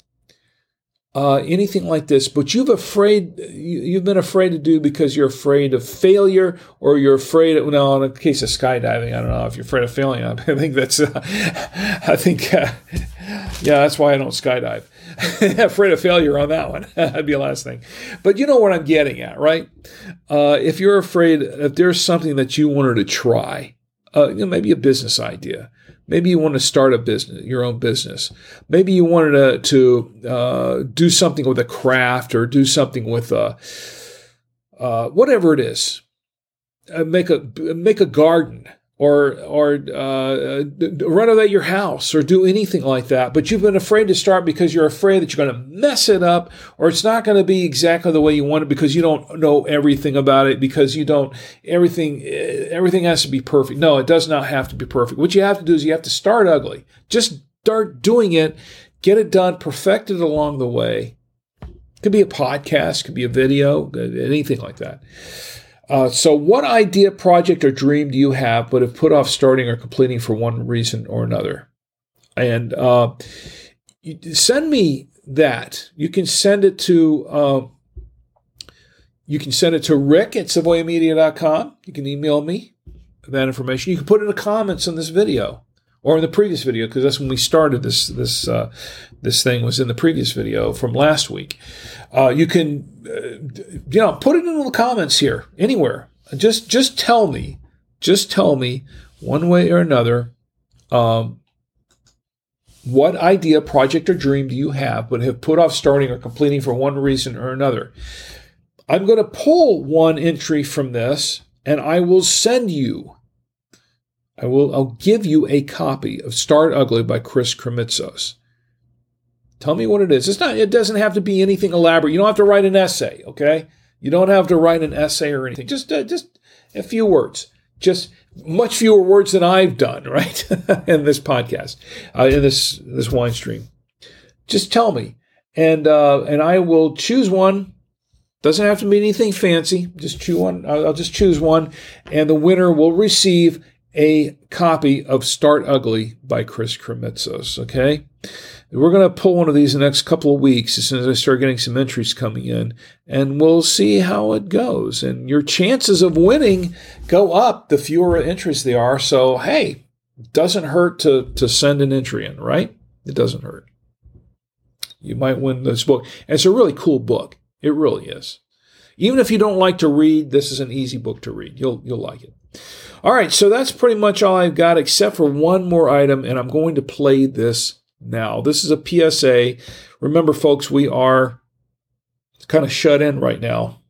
Uh, anything like this, but you've afraid you've been afraid to do because you're afraid of failure, or you're afraid of, well, in the case of skydiving, I don't know if you're afraid of failing. I think that's, uh, I think, uh, yeah, that's why I don't skydive. Afraid of failure on that one. That'd be the last thing. But you know what I'm getting at, right? Uh, if you're afraid, if there's something that you wanted to try, uh, you know, maybe a business idea. Maybe you want to start a business, your own business. Maybe you wanted to, to uh, do something with a craft, or do something with a, uh, whatever it is. Uh, make a make a garden, or or uh, renovate your house, or do anything like that. But you've been afraid to start because you're afraid that you're going to mess it up, or it's not going to be exactly the way you want it, because you don't know everything about it, because you don't everything everything has to be perfect. No, it does not have to be perfect. What you have to do is you have to start ugly. Just start doing it, get it done, perfect it along the way. It could be a podcast, could be a video, anything like that. Uh, so what idea, project, or dream do you have but have put off starting or completing for one reason or another? And uh, send me that. You can send it to uh, you can send it to Rick at Savoya Media dot com. You can email me that information. You can put it in the comments on this video, or in the previous video, because that's when we started this this uh, this thing was in the previous video from last week. Uh, you can, uh, you know, put it in the comments here, anywhere. Just just tell me, just tell me one way or another, um, what idea, project, or dream do you have but have put off starting or completing for one reason or another? I'm going to pull one entry from this, and I will send you. I will. I'll give you a copy of Start Ugly by Chris Krimitsos. Tell me what it is. It's not. It doesn't have to be anything elaborate. You don't have to write an essay. Okay. You don't have to write an essay or anything. Just, uh, just a few words. Just much fewer words than I've done, right, in this podcast, uh, in this this wine stream. Just tell me, and uh, and I will choose one. Doesn't have to be anything fancy. Just choose one. I'll just choose one, and the winner will receive a copy of Start Ugly by Chris Krimitsos. Okay. We're going to pull one of these in the next couple of weeks as soon as I start getting some entries coming in, and we'll see how it goes. And your chances of winning go up the fewer entries there are. So, hey, it doesn't hurt to, to send an entry in, right? It doesn't hurt. You might win this book. And it's a really cool book. It really is. Even if you don't like to read, this is an easy book to read. You'll you'll like it. All right, so that's pretty much all I've got, except for one more item, and I'm going to play this now. This is a P S A. Remember, folks, we are kind of shut in right now.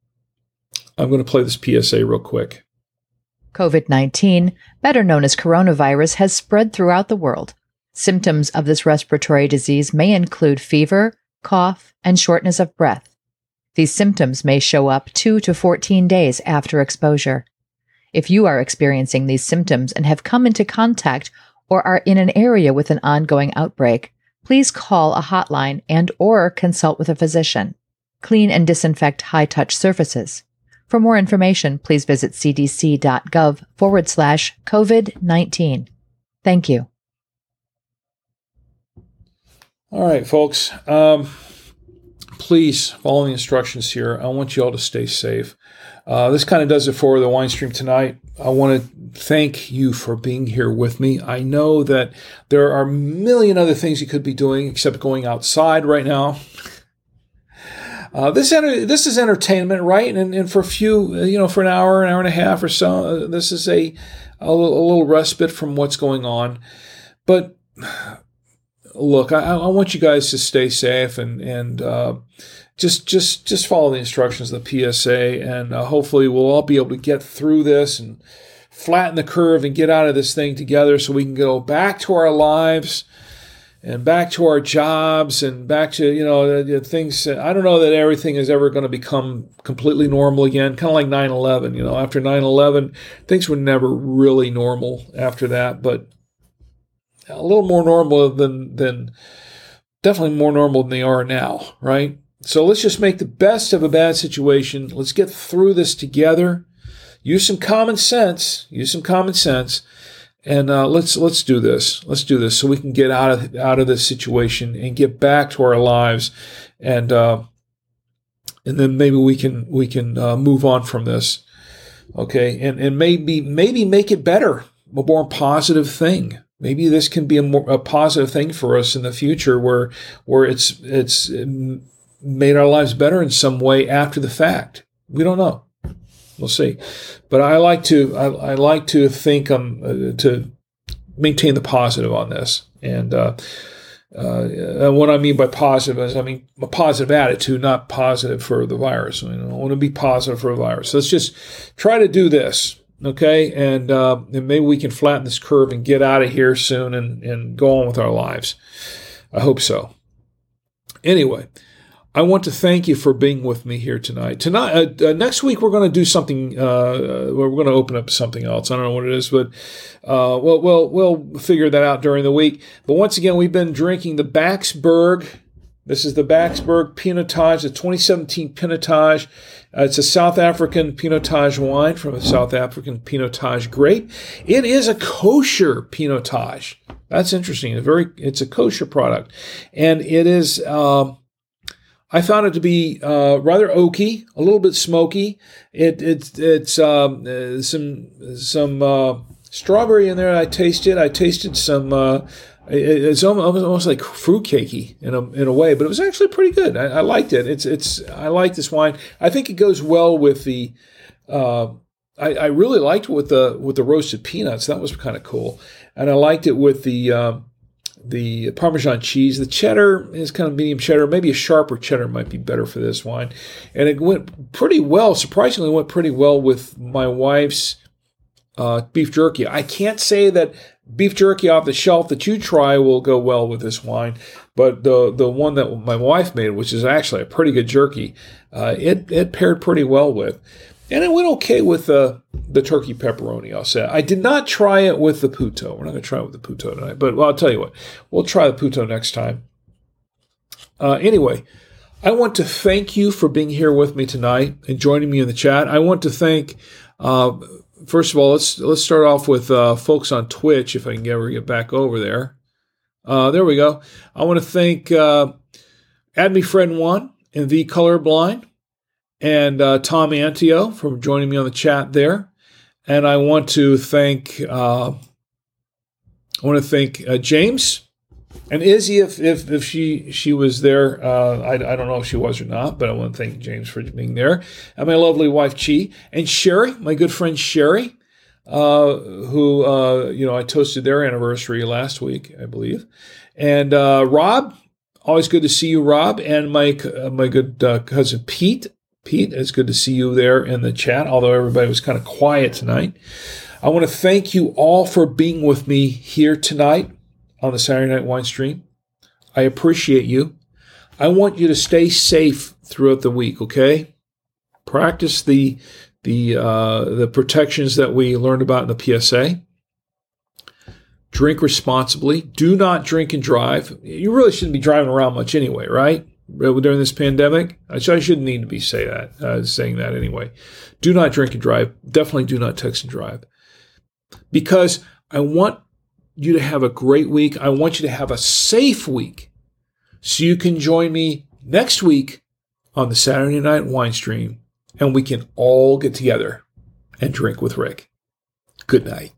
I'm going to play this P S A real quick. COVID nineteen, better known as coronavirus, has spread throughout the world. Symptoms of this respiratory disease may include fever, cough, and shortness of breath. These symptoms may show up two to fourteen days after exposure. If you are experiencing these symptoms and have come into contact or are in an area with an ongoing outbreak, please call a hotline and or consult with a physician. Clean and disinfect high-touch surfaces. For more information, please visit cdc.gov forward slash COVID-19. Thank you. All right, folks. Um, please follow the instructions here. I want you all to stay safe. Uh, this kind of does it for the wine stream tonight. I want to thank you for being here with me. I know that there are a million other things you could be doing except going outside right now. Uh, this enter- this is entertainment, right? And, and for a few, you know, for an hour, an hour and a half or so, uh, this is a, a, little, a little respite from what's going on. But look, I, I want you guys to stay safe and and uh, just just just follow the instructions of the P S A, and uh, hopefully we'll all be able to get through this and flatten the curve and get out of this thing together, so we can go back to our lives and back to our jobs and back to, you know, the, the things. I don't know that everything is ever going to become completely normal again, kind of like nine eleven. You know, after nine eleven, things were never really normal after that, but a little more normal than, than definitely more normal than they are now, right? So let's just make the best of a bad situation. Let's get through this together. Use some common sense. Use some common sense. And uh, let's let's do this. Let's do this so we can get out of out of this situation and get back to our lives, and uh, and then maybe we can we can uh, move on from this, okay? And and maybe maybe make it better, a more positive thing. Maybe this can be a more a positive thing for us in the future, where where it's it's made our lives better in some way after the fact. We don't know. We'll see, but I like to I, I like to think um uh, to maintain the positive on this, and uh, uh, and what I mean by positive is I mean a positive attitude, not positive for the virus. I, mean, I want to be positive for a virus. So let's just try to do this, okay? And uh, and maybe we can flatten this curve and get out of here soon and and go on with our lives. I hope so. Anyway, I want to thank you for being with me here tonight. Tonight, uh, uh, next week, we're going to do something. Uh, we're going to open up something else. I don't know what it is, but uh, well, we'll we'll figure that out during the week. But once again, we've been drinking the Backsburg. This is the Backsburg Pinotage, the twenty seventeen Pinotage. Uh, it's a South African Pinotage wine from a South African Pinotage grape. It is a kosher Pinotage. That's interesting. It's very, it's a kosher product, and it is. Uh, I found it to be uh, rather oaky, a little bit smoky. It, it it's um, uh, some some uh, strawberry in there. I tasted. I tasted some. Uh, it, it's almost, almost like fruitcakey in a in a way, but it was actually pretty good. I, I liked it. It's it's. I like this wine. I think it goes well with the. Uh, I, I really liked it with the with the roasted peanuts. That was kind of cool, and I liked it with the. Um, The Parmesan cheese. The cheddar is kind of medium cheddar. Maybe a sharper cheddar might be better for this wine. And it went pretty well, surprisingly went pretty well with my wife's uh, beef jerky. I can't say that beef jerky off the shelf that you try will go well with this wine, but the the one that my wife made, which is actually a pretty good jerky, uh, it, it paired pretty well with. And it went okay with uh, the turkey pepperoni, I'll say. I did not try it with the puto. We're not going to try it with the puto tonight. But well, I'll tell you what. We'll try the puto next time. Uh, anyway, I want to thank you for being here with me tonight and joining me in the chat. I want to thank, uh, first of all, let's let's start off with uh, folks on Twitch, if I can ever get back over there. Uh, there we go. I want to thank uh, Add Me Friend One and The Colorblind. And uh, Tom Antio for joining me on the chat there, and I want to thank uh, I want to thank uh, James and Izzy if if if she she was there. Uh, I I don't know if she was or not, but I want to thank James for being there, and my lovely wife Chi, and Sherry, my good friend Sherry, uh, who uh, you know I toasted their anniversary last week, I believe, and uh, Rob. Always good to see you, Rob, and my uh, my good uh, cousin Pete. Pete, it's good to see you there in the chat, although everybody was kind of quiet tonight. I want to thank you all for being with me here tonight on the Saturday Night Wine Stream. I appreciate you. I want you to stay safe throughout the week, okay? Practice the the uh, the protections that we learned about in the P S A. Drink responsibly. Do not drink and drive. You really shouldn't be driving around much anyway, right? During this pandemic, I shouldn't need to be say that, uh, saying that anyway. Do not drink and drive. Definitely do not text and drive. Because I want you to have a great week. I want you to have a safe week. So you can join me next week on the Saturday Night Wine Stream, and we can all get together and drink with Rick. Good night.